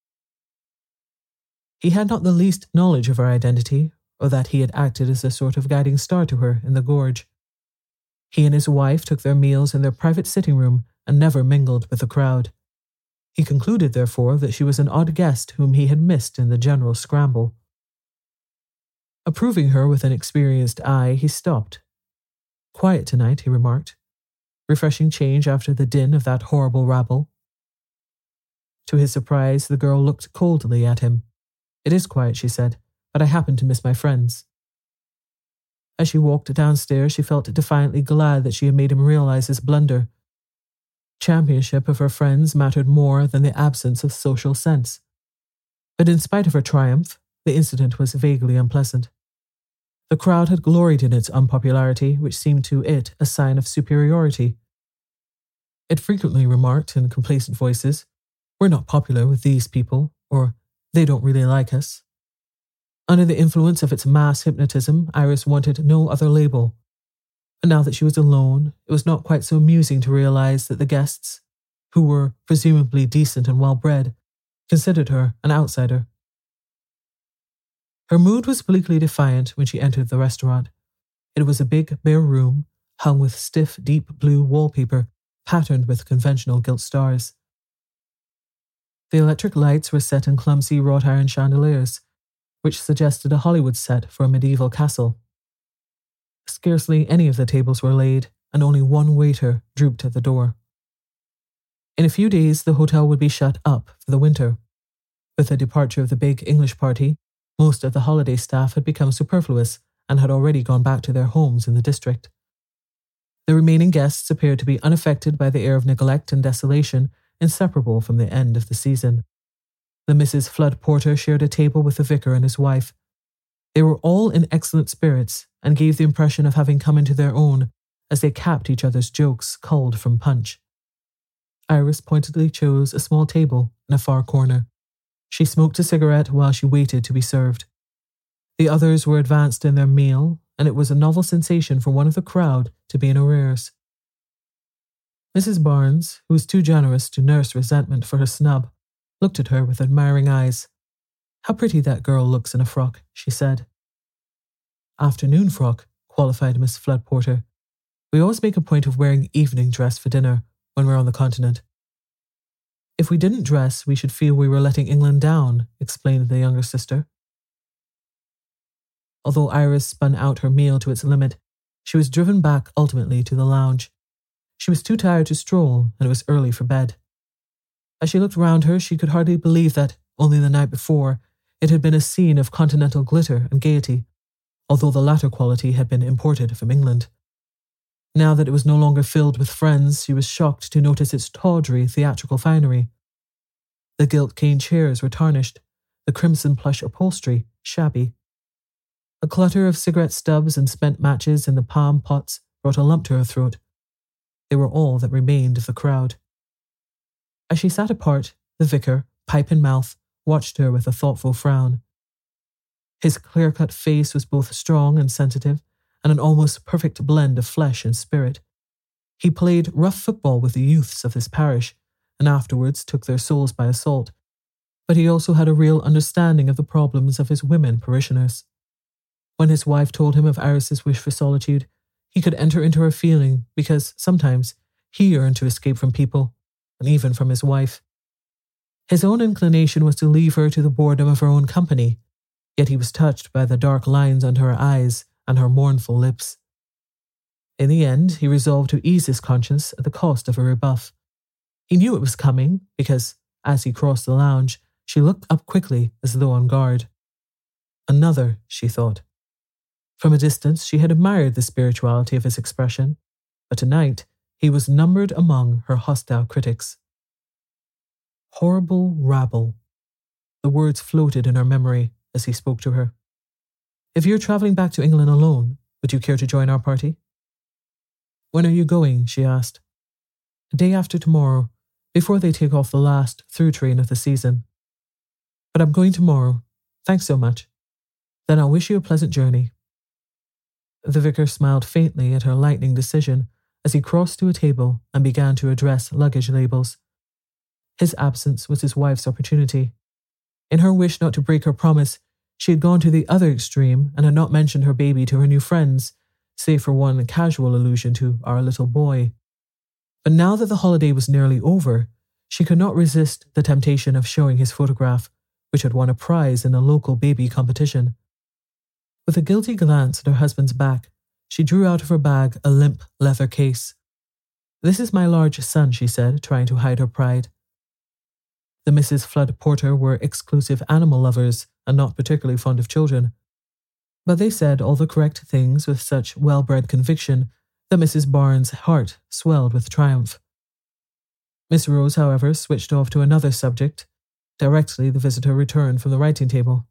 He had not the least knowledge of her identity, or that he had acted as a sort of guiding star to her in the gorge. He and his wife took their meals in their private sitting room and never mingled with the crowd. He concluded, therefore, that she was an odd guest whom he had missed in the general scramble. Approving her with an experienced eye, he stopped. "Quiet tonight," he remarked. "Refreshing change after the din of that horrible rabble." To his surprise, the girl looked coldly at him. "It is quiet," she said, "but I happen to miss my friends." As she walked downstairs, she felt defiantly glad that she had made him realize his blunder. Championship of her friends mattered more than the absence of social sense. But in spite of her triumph, the incident was vaguely unpleasant. The crowd had gloried in its unpopularity, which seemed to it a sign of superiority. It frequently remarked in complacent voices, "We're not popular with these people," or "They don't really like us." Under the influence of its mass hypnotism, Iris wanted no other label. But now that she was alone, it was not quite so amusing to realize that the guests, who were presumably decent and well-bred, considered her an outsider. Her mood was bleakly defiant when she entered the restaurant. It was a big, bare room, hung with stiff, deep blue wallpaper, patterned with conventional gilt stars. The electric lights were set in clumsy wrought-iron chandeliers, which suggested a Hollywood set for a medieval castle. Scarcely any of the tables were laid, and only one waiter drooped at the door. In a few days, the hotel would be shut up for the winter. With the departure of the big English party, most of the holiday staff had become superfluous and had already gone back to their homes in the district. The remaining guests appeared to be unaffected by the air of neglect and desolation inseparable from the end of the season. The Missus Flood Porter shared a table with the vicar and his wife. They were all in excellent spirits and gave the impression of having come into their own as they capped each other's jokes culled from Punch. Iris pointedly chose a small table in a far corner. She smoked a cigarette while she waited to be served. The others were advanced in their meal, and it was a novel sensation for one of the crowd to be in arrears. Missus Barnes, who was too generous to nurse resentment for her snub, looked at her with admiring eyes. "How pretty that girl looks in a frock," she said. "Afternoon frock," qualified Miss Flood Porter. "We always make a point of wearing evening dress for dinner when we're on the continent." "If we didn't dress, we should feel we were letting England down," explained the younger sister. Although Iris spun out her meal to its limit, she was driven back ultimately to the lounge. She was too tired to stroll, and it was early for bed. As she looked round her, she could hardly believe that, only the night before, it had been a scene of continental glitter and gaiety, although the latter quality had been imported from England. Now that it was no longer filled with friends, she was shocked to notice its tawdry theatrical finery. The gilt cane chairs were tarnished, the crimson plush upholstery shabby. A clutter of cigarette stubs and spent matches in the palm pots brought a lump to her throat. They were all that remained of the crowd. As she sat apart, the vicar, pipe in mouth, watched her with a thoughtful frown. His clear-cut face was both strong and sensitive, and an almost perfect blend of flesh and spirit. He played rough football with the youths of his parish, and afterwards took their souls by assault, but he also had a real understanding of the problems of his women parishioners. When his wife told him of Iris's wish for solitude, he could enter into her feeling because, sometimes, he yearned to escape from people, and even from his wife. His own inclination was to leave her to the boredom of her own company, yet he was touched by the dark lines under her eyes and her mournful lips. In the end, he resolved to ease his conscience at the cost of a rebuff. He knew it was coming because, as he crossed the lounge, she looked up quickly as though on guard. Another, she thought. From a distance, she had admired the spirituality of his expression, but tonight he was numbered among her hostile critics. Horrible rabble. The words floated in her memory as he spoke to her. "If you're travelling back to England alone, would you care to join our party?" "When are you going?" she asked. "The day after tomorrow, before they take off the last through train of the season. But I'm going tomorrow. Thanks so much. Then I'll wish you a pleasant journey." The vicar smiled faintly at her lightning decision as he crossed to a table and began to address luggage labels. His absence was his wife's opportunity. In her wish not to break her promise, she had gone to the other extreme and had not mentioned her baby to her new friends, save for one casual allusion to our little boy. But now that the holiday was nearly over, she could not resist the temptation of showing his photograph, which had won a prize in a local baby competition. With a guilty glance at her husband's back, she drew out of her bag a limp leather case. "This is my large son," she said, trying to hide her pride. The Misses Flood Porter were exclusive animal lovers and not particularly fond of children, but they said all the correct things with such well-bred conviction that Missus Barnes' heart swelled with triumph. Miss Rose, however, switched off to another subject directly the visitor returned from the writing table.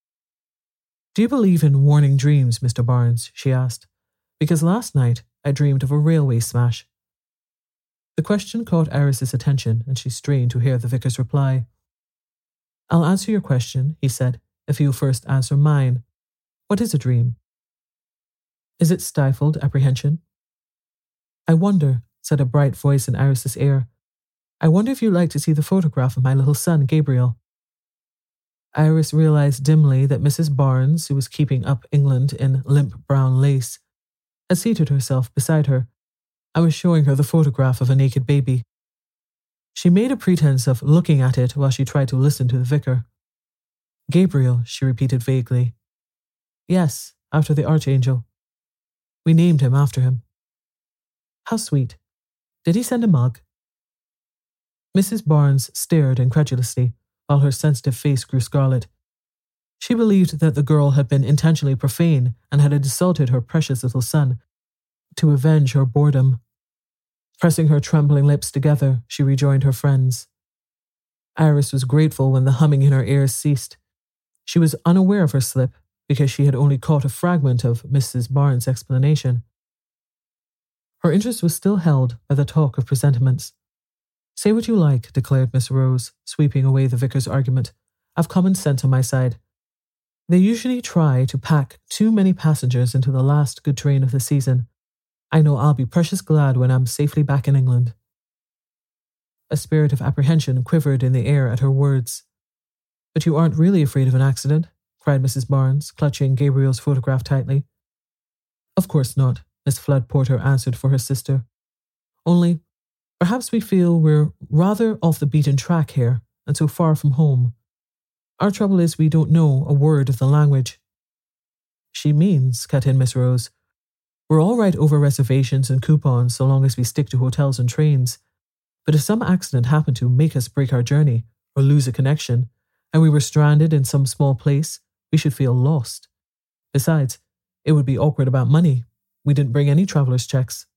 "Do you believe in warning dreams, Mister Barnes?" she asked, "because last night I dreamed of a railway smash." The question caught Iris's attention, and she strained to hear the vicar's reply. "I'll answer your question," he said, "if you'll first answer mine. What is a dream?" "Is it stifled apprehension?" "I wonder," said a bright voice in Iris's ear, "I wonder if you'd like to see the photograph of my little son, Gabriel." Iris realized dimly that Missus Barnes, who was keeping up England in limp brown lace, had seated herself beside her and was showing her the photograph of a naked baby. She made a pretense of looking at it while she tried to listen to the vicar. "Gabriel," she repeated vaguely. "Yes, after the Archangel. We named him after him." "How sweet. Did he send a mug?" Missus Barnes stared incredulously, while her sensitive face grew scarlet. She believed that the girl had been intentionally profane and had insulted her precious little son to avenge her boredom. Pressing her trembling lips together, she rejoined her friends. Iris was grateful when the humming in her ears ceased. She was unaware of her slip because she had only caught a fragment of Missus Barnes' explanation. Her interest was still held by the talk of presentiments. "Say what you like," declared Miss Rose, sweeping away the vicar's argument. "I've common sense on my side. They usually try to pack too many passengers into the last good train of the season. I know I'll be precious glad when I'm safely back in England." A spirit of apprehension quivered in the air at her words. "But you aren't really afraid of an accident?" cried Missus Barnes, clutching Gabriel's photograph tightly. "Of course not," Miss Flood Porter answered for her sister. "Only, perhaps we feel we're rather off the beaten track here, and so far from home. Our trouble is we don't know a word of the language." "She means," cut in Miss Rose, "we're all right over reservations and coupons so long as we stick to hotels and trains. But if some accident happened to make us break our journey or lose a connection, and we were stranded in some small place, we should feel lost. Besides, it would be awkward about money. We didn't bring any traveller's checks."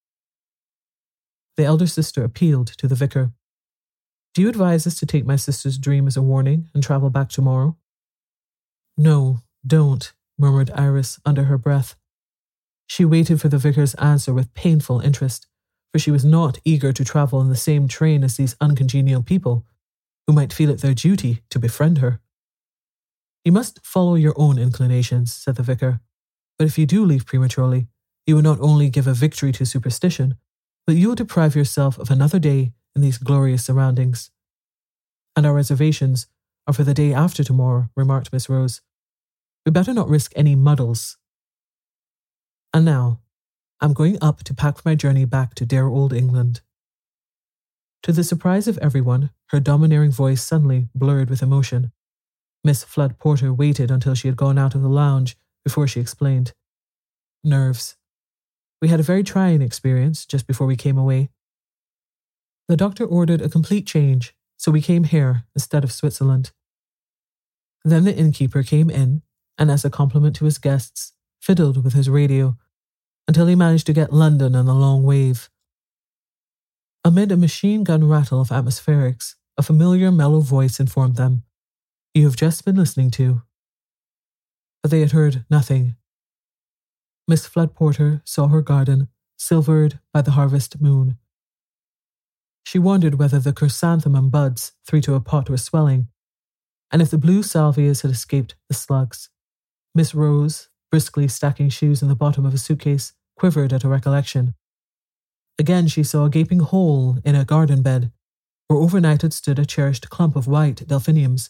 The elder sister appealed to the vicar. "Do you advise us to take my sister's dream as a warning and travel back tomorrow?" "No, don't," murmured Iris under her breath. She waited for the vicar's answer with painful interest, for she was not eager to travel in the same train as these uncongenial people, who might feel it their duty to befriend her. "You must follow your own inclinations," said the vicar. "But if you do leave prematurely, you will not only give a victory to superstition, but you will deprive yourself of another day in these glorious surroundings." "And our reservations are for the day after tomorrow," remarked Miss Rose. "We better not risk any muddles. And now, I'm going up to pack for my journey back to dear old England." To the surprise of everyone, her domineering voice suddenly blurred with emotion. Miss Flood Porter waited until she had gone out of the lounge before she explained. "Nerves. We had a very trying experience just before we came away. The doctor ordered a complete change, so we came here instead of Switzerland. Then the innkeeper came in, and as a compliment to his guests, fiddled with his radio until he managed to get London on the long wave. Amid a machine gun rattle of atmospherics, a familiar mellow voice informed them, "You have just been listening to..." But they had heard nothing. Miss Flood Porter saw her garden silvered by the harvest moon. She wondered whether the chrysanthemum buds, three to a pot, were swelling, and if the blue salvias had escaped the slugs. Miss Rose, briskly stacking shoes in the bottom of a suitcase, quivered at a recollection. Again she saw a gaping hole in a garden bed, where overnight had stood a cherished clump of white delphiniums.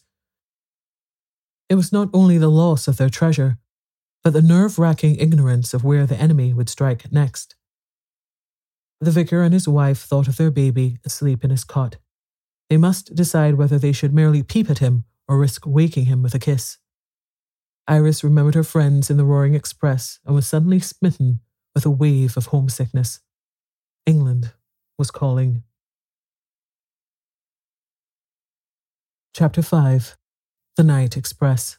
It was not only the loss of their treasure, but the nerve-wracking ignorance of where the enemy would strike next. The vicar and his wife thought of their baby asleep in his cot. They must decide whether they should merely peep at him or risk waking him with a kiss. Iris remembered her friends in the roaring express and was suddenly smitten with a wave of homesickness. England was calling. Chapter five. The Night Express.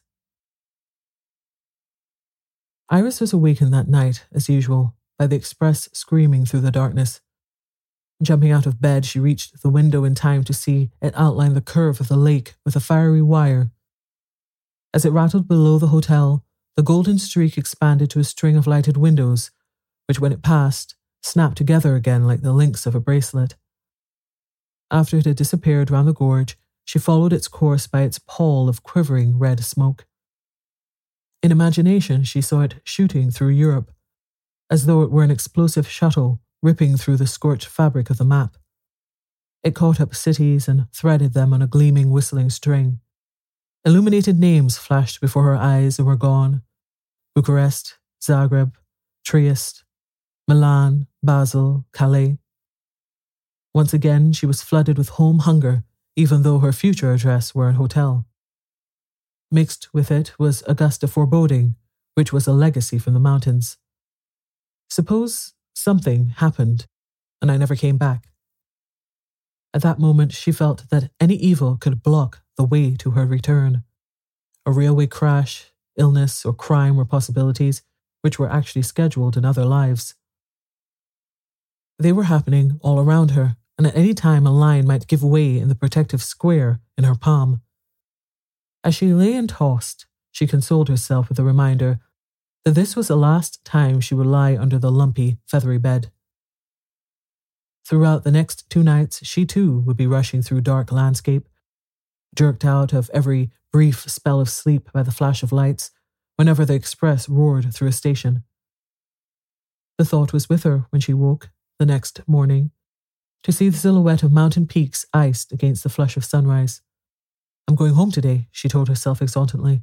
Iris was awakened that night, as usual, by the express screaming through the darkness. Jumping out of bed, she reached the window in time to see it outline the curve of the lake with a fiery wire. As it rattled below the hotel, the golden streak expanded to a string of lighted windows, which, when it passed, snapped together again like the links of a bracelet. After it had disappeared round the gorge, she followed its course by its pall of quivering red smoke. In imagination, she saw it shooting through Europe, as though it were an explosive shuttle ripping through the scorched fabric of the map. It caught up cities and threaded them on a gleaming, whistling string. Illuminated names flashed before her eyes and were gone. Bucharest, Zagreb, Trieste, Milan, Basel, Calais. Once again, she was flooded with home hunger, even though her future address were an hotel. Mixed with it was Augusta foreboding, which was a legacy from the mountains. Suppose something happened, and I never came back. At that moment, she felt that any evil could block the way to her return. A railway crash, illness, or crime were possibilities which were actually scheduled in other lives. They were happening all around her, and at any time a line might give way in the protective square in her palm. As she lay and tossed, she consoled herself with the reminder that this was the last time she would lie under the lumpy, feathery bed. Throughout the next two nights, she too would be rushing through dark landscape, jerked out of every brief spell of sleep by the flash of lights whenever the express roared through a station. The thought was with her when she woke the next morning to see the silhouette of mountain peaks iced against the flush of sunrise. I'm going home today, she told herself exultantly.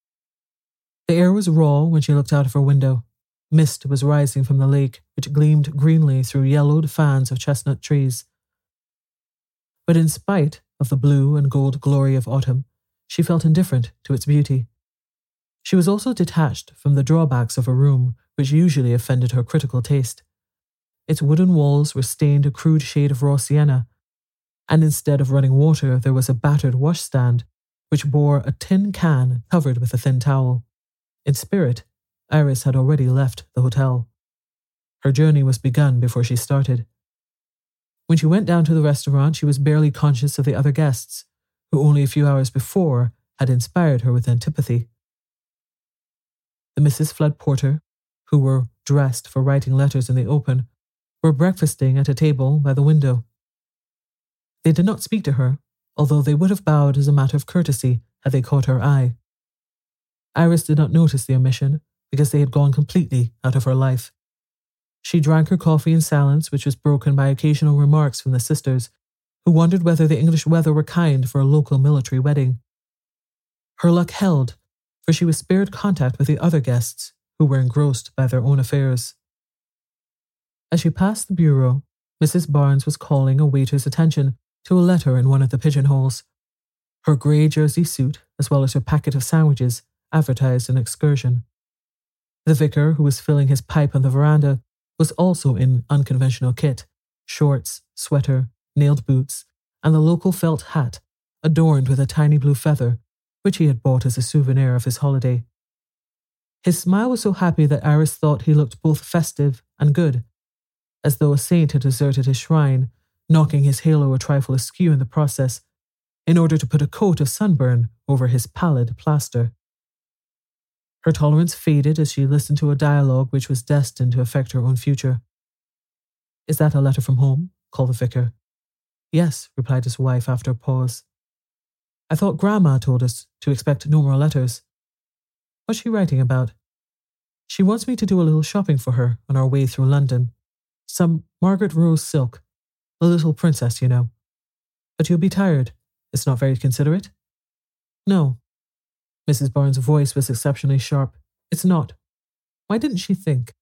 The air was raw when she looked out of her window. Mist was rising from the lake, which gleamed greenly through yellowed fans of chestnut trees. But in spite of the blue and gold glory of autumn, she felt indifferent to its beauty. She was also detached from the drawbacks of a room which usually offended her critical taste. Its wooden walls were stained a crude shade of raw sienna, and instead of running water there was a battered washstand which bore a tin can covered with a thin towel. In spirit, Iris had already left the hotel. Her journey was begun before she started. When she went down to the restaurant, she was barely conscious of the other guests, who only a few hours before had inspired her with antipathy. The Missus Flood Porter, who were dressed for writing letters in the open, were breakfasting at a table by the window. They did not speak to her, although they would have bowed as a matter of courtesy had they caught her eye. Iris did not notice the omission, because they had gone completely out of her life. She drank her coffee in silence, which was broken by occasional remarks from the sisters, who wondered whether the English weather were kind for a local military wedding. Her luck held, for she was spared contact with the other guests, who were engrossed by their own affairs. As she passed the bureau, Missus Barnes was calling a waiter's attention to a letter in one of the pigeonholes. Her grey jersey suit, as well as her packet of sandwiches, advertised an excursion. The vicar, who was filling his pipe on the veranda, was also in unconventional kit, shorts, sweater, nailed boots, and the local felt hat, adorned with a tiny blue feather, which he had bought as a souvenir of his holiday. His smile was so happy that Iris thought he looked both festive and good, as though a saint had deserted his shrine, knocking his halo a trifle askew in the process, in order to put a coat of sunburn over his pallid plaster. Her tolerance faded as she listened to a dialogue which was destined to affect her own future. "Is that a letter from home?" called the vicar. "Yes," replied his wife after a pause. "I thought Grandma told us to expect no more letters." "What's she writing about?" "She wants me to do a little shopping for her on our way through London. Some Margaret Rose silk. The little princess, you know. But you'll be tired. It's not very considerate." "No." Missus Barnes' voice was exceptionally sharp. "It's not. Why didn't she think?"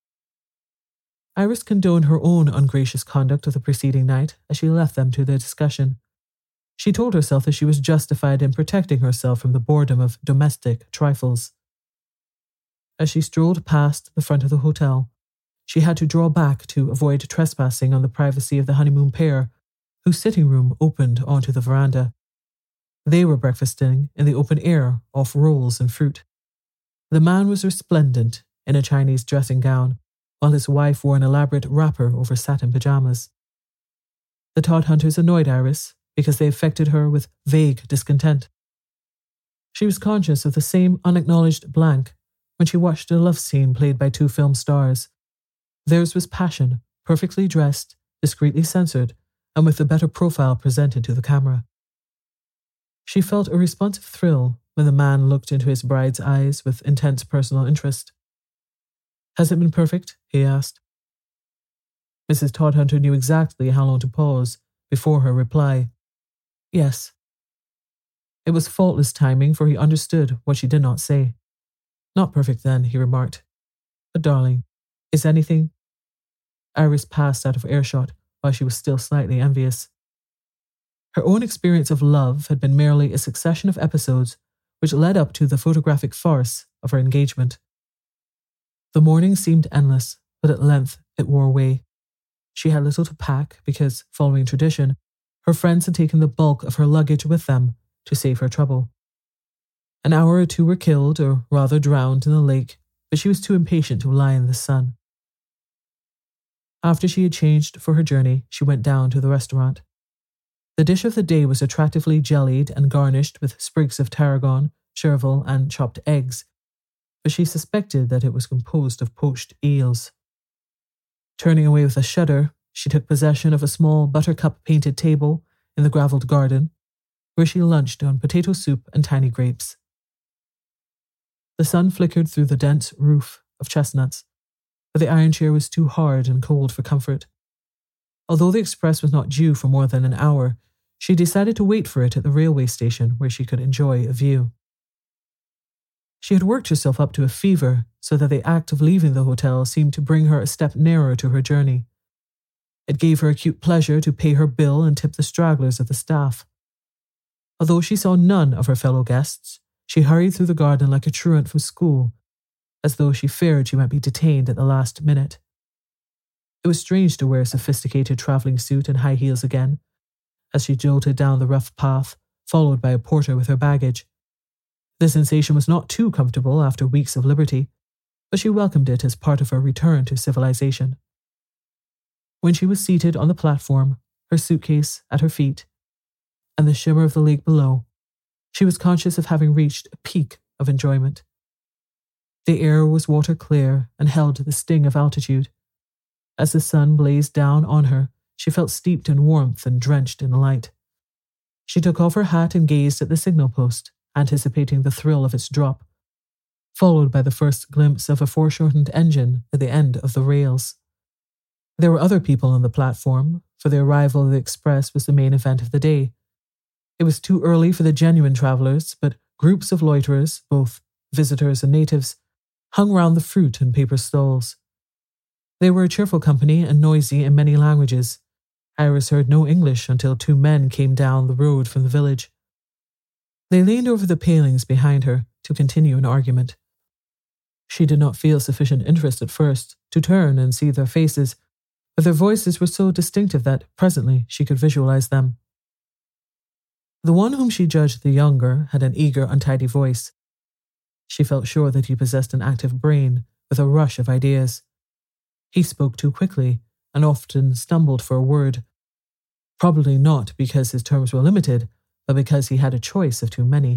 Iris condoned her own ungracious conduct of the preceding night as she left them to their discussion. She told herself that she was justified in protecting herself from the boredom of domestic trifles. As she strolled past the front of the hotel, she had to draw back to avoid trespassing on the privacy of the honeymoon pair, whose sitting room opened onto the veranda. They were breakfasting in the open air off rolls and fruit. The man was resplendent in a Chinese dressing gown, while his wife wore an elaborate wrapper over satin pajamas. The Todhunters annoyed Iris because they affected her with vague discontent. She was conscious of the same unacknowledged blank when she watched a love scene played by two film stars. Theirs was passion, perfectly dressed, discreetly censored, and with the better profile presented to the camera. She felt a responsive thrill when the man looked into his bride's eyes with intense personal interest. "Has it been perfect?" he asked. Missus Todhunter knew exactly how long to pause before her reply. "Yes." It was faultless timing, for he understood what she did not say. "Not perfect then," he remarked. "But darling, is anything—" Iris passed out of earshot while she was still slightly envious. Her own experience of love had been merely a succession of episodes which led up to the photographic farce of her engagement. The morning seemed endless, but at length it wore away. She had little to pack because, following tradition, her friends had taken the bulk of her luggage with them to save her trouble. An hour or two were killed, or rather drowned, in the lake, but she was too impatient to lie in the sun. After she had changed for her journey, she went down to the restaurant. The dish of the day was attractively jellied and garnished with sprigs of tarragon, chervil, and chopped eggs, but she suspected that it was composed of poached eels. Turning away with a shudder, she took possession of a small buttercup-painted table in the gravelled garden, where she lunched on potato soup and tiny grapes. The sun flickered through the dense roof of chestnuts, but the iron chair was too hard and cold for comfort. Although the express was not due for more than an hour, she decided to wait for it at the railway station where she could enjoy a view. She had worked herself up to a fever so that the act of leaving the hotel seemed to bring her a step nearer to her journey. It gave her acute pleasure to pay her bill and tip the stragglers of the staff. Although she saw none of her fellow guests, she hurried through the garden like a truant from school, as though she feared she might be detained at the last minute. It was strange to wear a sophisticated travelling suit and high heels again, as she jolted down the rough path, followed by a porter with her baggage. The sensation was not too comfortable after weeks of liberty, but she welcomed it as part of her return to civilization. When she was seated on the platform, her suitcase at her feet, and the shimmer of the lake below, she was conscious of having reached a peak of enjoyment. The air was water clear and held the sting of altitude. As the sun blazed down on her, she felt steeped in warmth and drenched in light. She took off her hat and gazed at the signal post, anticipating the thrill of its drop, followed by the first glimpse of a foreshortened engine at the end of the rails. There were other people on the platform, for the arrival of the express was the main event of the day. It was too early for the genuine travellers, but groups of loiterers, both visitors and natives, hung round the fruit and paper stalls. They were a cheerful company and noisy in many languages. Iris heard no English until two men came down the road from the village. They leaned over the palings behind her to continue an argument. She did not feel sufficient interest at first to turn and see their faces, but their voices were so distinctive that presently she could visualize them. The one whom she judged the younger had an eager, untidy voice. She felt sure that he possessed an active brain with a rush of ideas. He spoke too quickly and often stumbled for a word, probably not because his terms were limited, but because he had a choice of too many.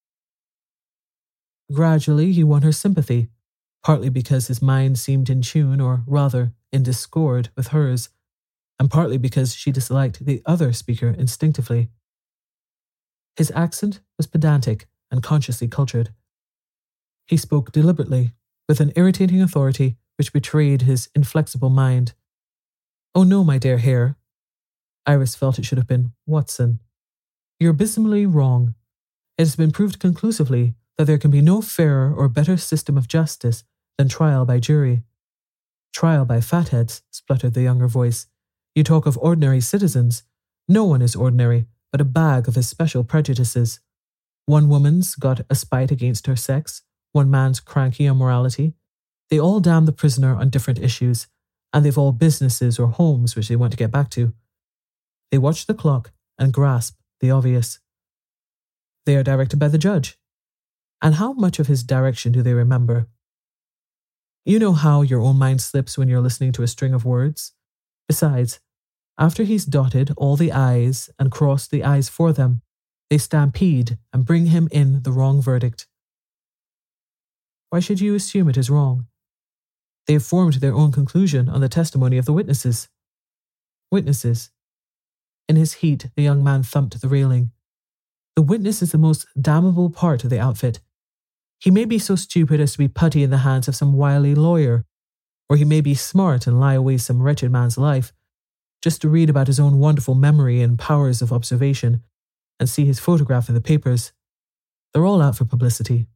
Gradually he won her sympathy, partly because his mind seemed in tune, or rather in discord, with hers, and partly because she disliked the other speaker instinctively. His accent was pedantic and consciously cultured. He spoke deliberately, with an irritating authority which betrayed his inflexible mind. "Oh no, my dear Hare." Iris felt it should have been Watson. "You're abysmally wrong. It has been proved conclusively that there can be no fairer or better system of justice than trial by jury." "Trial by fatheads," spluttered the younger voice. "You talk of ordinary citizens. No one is ordinary, but a bag of his special prejudices. One woman's got a spite against her sex, one man's cranky on morality. They all damn the prisoner on different issues, and they've all businesses or homes which they want to get back to. They watch the clock and grasp the obvious. They are directed by the judge. And how much of his direction do they remember? You know how your own mind slips when you're listening to a string of words? Besides, after he's dotted all the I's and crossed the I's for them, they stampede and bring him in the wrong verdict. Why should you assume it is wrong? They have formed their own conclusion on the testimony of the witnesses. Witnesses. In his heat, the young man thumped the railing. The witness is the most damnable part of the outfit. He may be so stupid as to be putty in the hands of some wily lawyer, or he may be smart and lie away some wretched man's life, just to read about his own wonderful memory and powers of observation, and see his photograph in the papers. They're all out for publicity.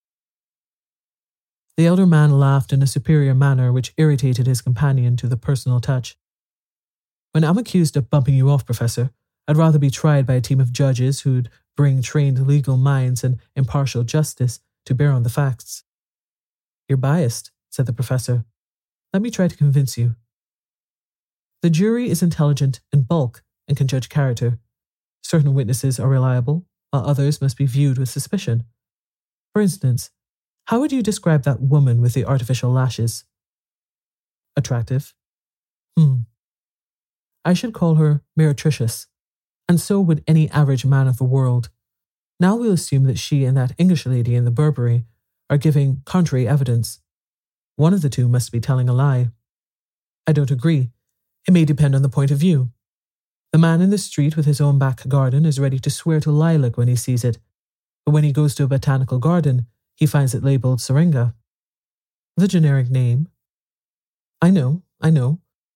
The elder man laughed in a superior manner which irritated his companion to the personal touch. When I'm accused of bumping you off, Professor, I'd rather be tried by a team of judges who'd bring trained legal minds and impartial justice to bear on the facts. You're biased, said the professor. Let me try to convince you. The jury is intelligent in bulk and can judge character. Certain witnesses are reliable, while others must be viewed with suspicion. For instance, how would you describe that woman with the artificial lashes? Attractive. Hmm. I should call her meretricious, and so would any average man of the world. Now we'll assume that she and that English lady in the Burberry are giving contrary evidence. One of the two must be telling a lie. I don't agree. It may depend on the point of view. The man in the street with his own back garden is ready to swear to lilac when he sees it, but when he goes to a botanical garden, he finds it labelled syringa. The generic name. I know, I know.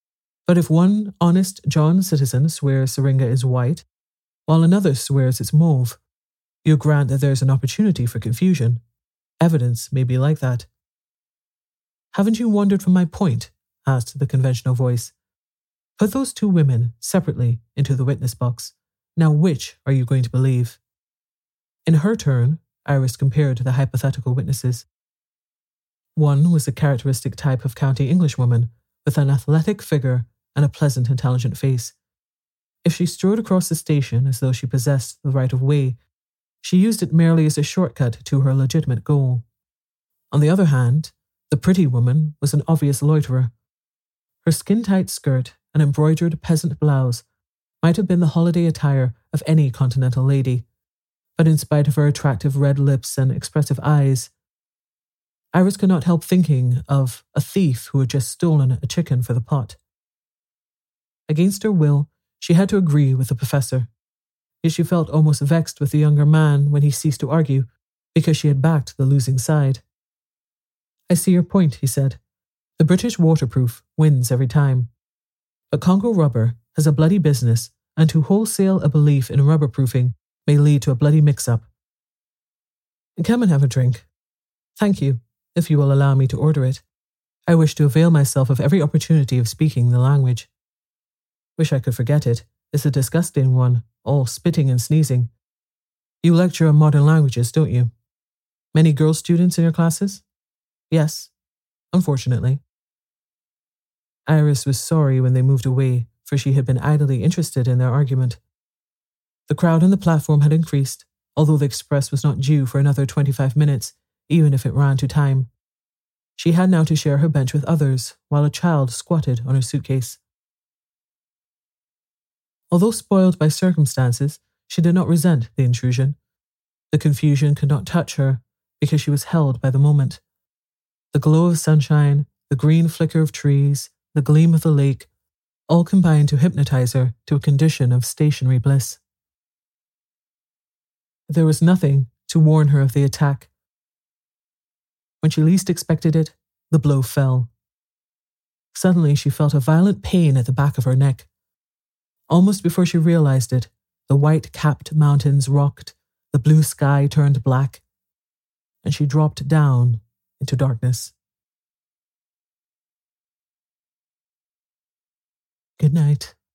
But if one honest John citizen swears Syringa is white, while another swears it's mauve, you grant that there's an opportunity for confusion. Evidence may be like that. Haven't you wandered from my point? Asked the conventional voice. Put those two women separately into the witness box. Now which are you going to believe? In her turn, Iris compared the hypothetical witnesses. One was the characteristic type of county Englishwoman, with an athletic figure and a pleasant, intelligent face. If she strode across the station as though she possessed the right of way, she used it merely as a shortcut to her legitimate goal. On the other hand, the pretty woman was an obvious loiterer. Her skin-tight skirt and embroidered peasant blouse might have been the holiday attire of any continental lady, but in spite of her attractive red lips and expressive eyes, Iris could not help thinking of a thief who had just stolen a chicken for the pot. Against her will, she had to agree with the professor, yet she felt almost vexed with the younger man when he ceased to argue because she had backed the losing side. I see your point, he said. The British waterproof wins every time. But Congo rubber has a bloody business, and to wholesale a belief in rubber-proofing may lead to a bloody mix-up. Come and have a drink. Thank you, if you will allow me to order it. I wish to avail myself of every opportunity of speaking the language. Wish I could forget it. It's a disgusting one, all spitting and sneezing. You lecture on modern languages, don't you? Many girl students in your classes? Yes, unfortunately. Iris was sorry when they moved away, for she had been idly interested in their argument. The crowd on the platform had increased, although the express was not due for another twenty-five minutes, even if it ran to time. She had now to share her bench with others, while a child squatted on her suitcase. Although spoiled by circumstances, she did not resent the intrusion. The confusion could not touch her, because she was held by the moment. The glow of sunshine, the green flicker of trees, the gleam of the lake, all combined to hypnotize her to a condition of stationary bliss. There was nothing to warn her of the attack. When she least expected it, the blow fell. Suddenly she felt a violent pain at the back of her neck. Almost before she realized it, the white-capped mountains rocked, the blue sky turned black, and she dropped down into darkness. Good night.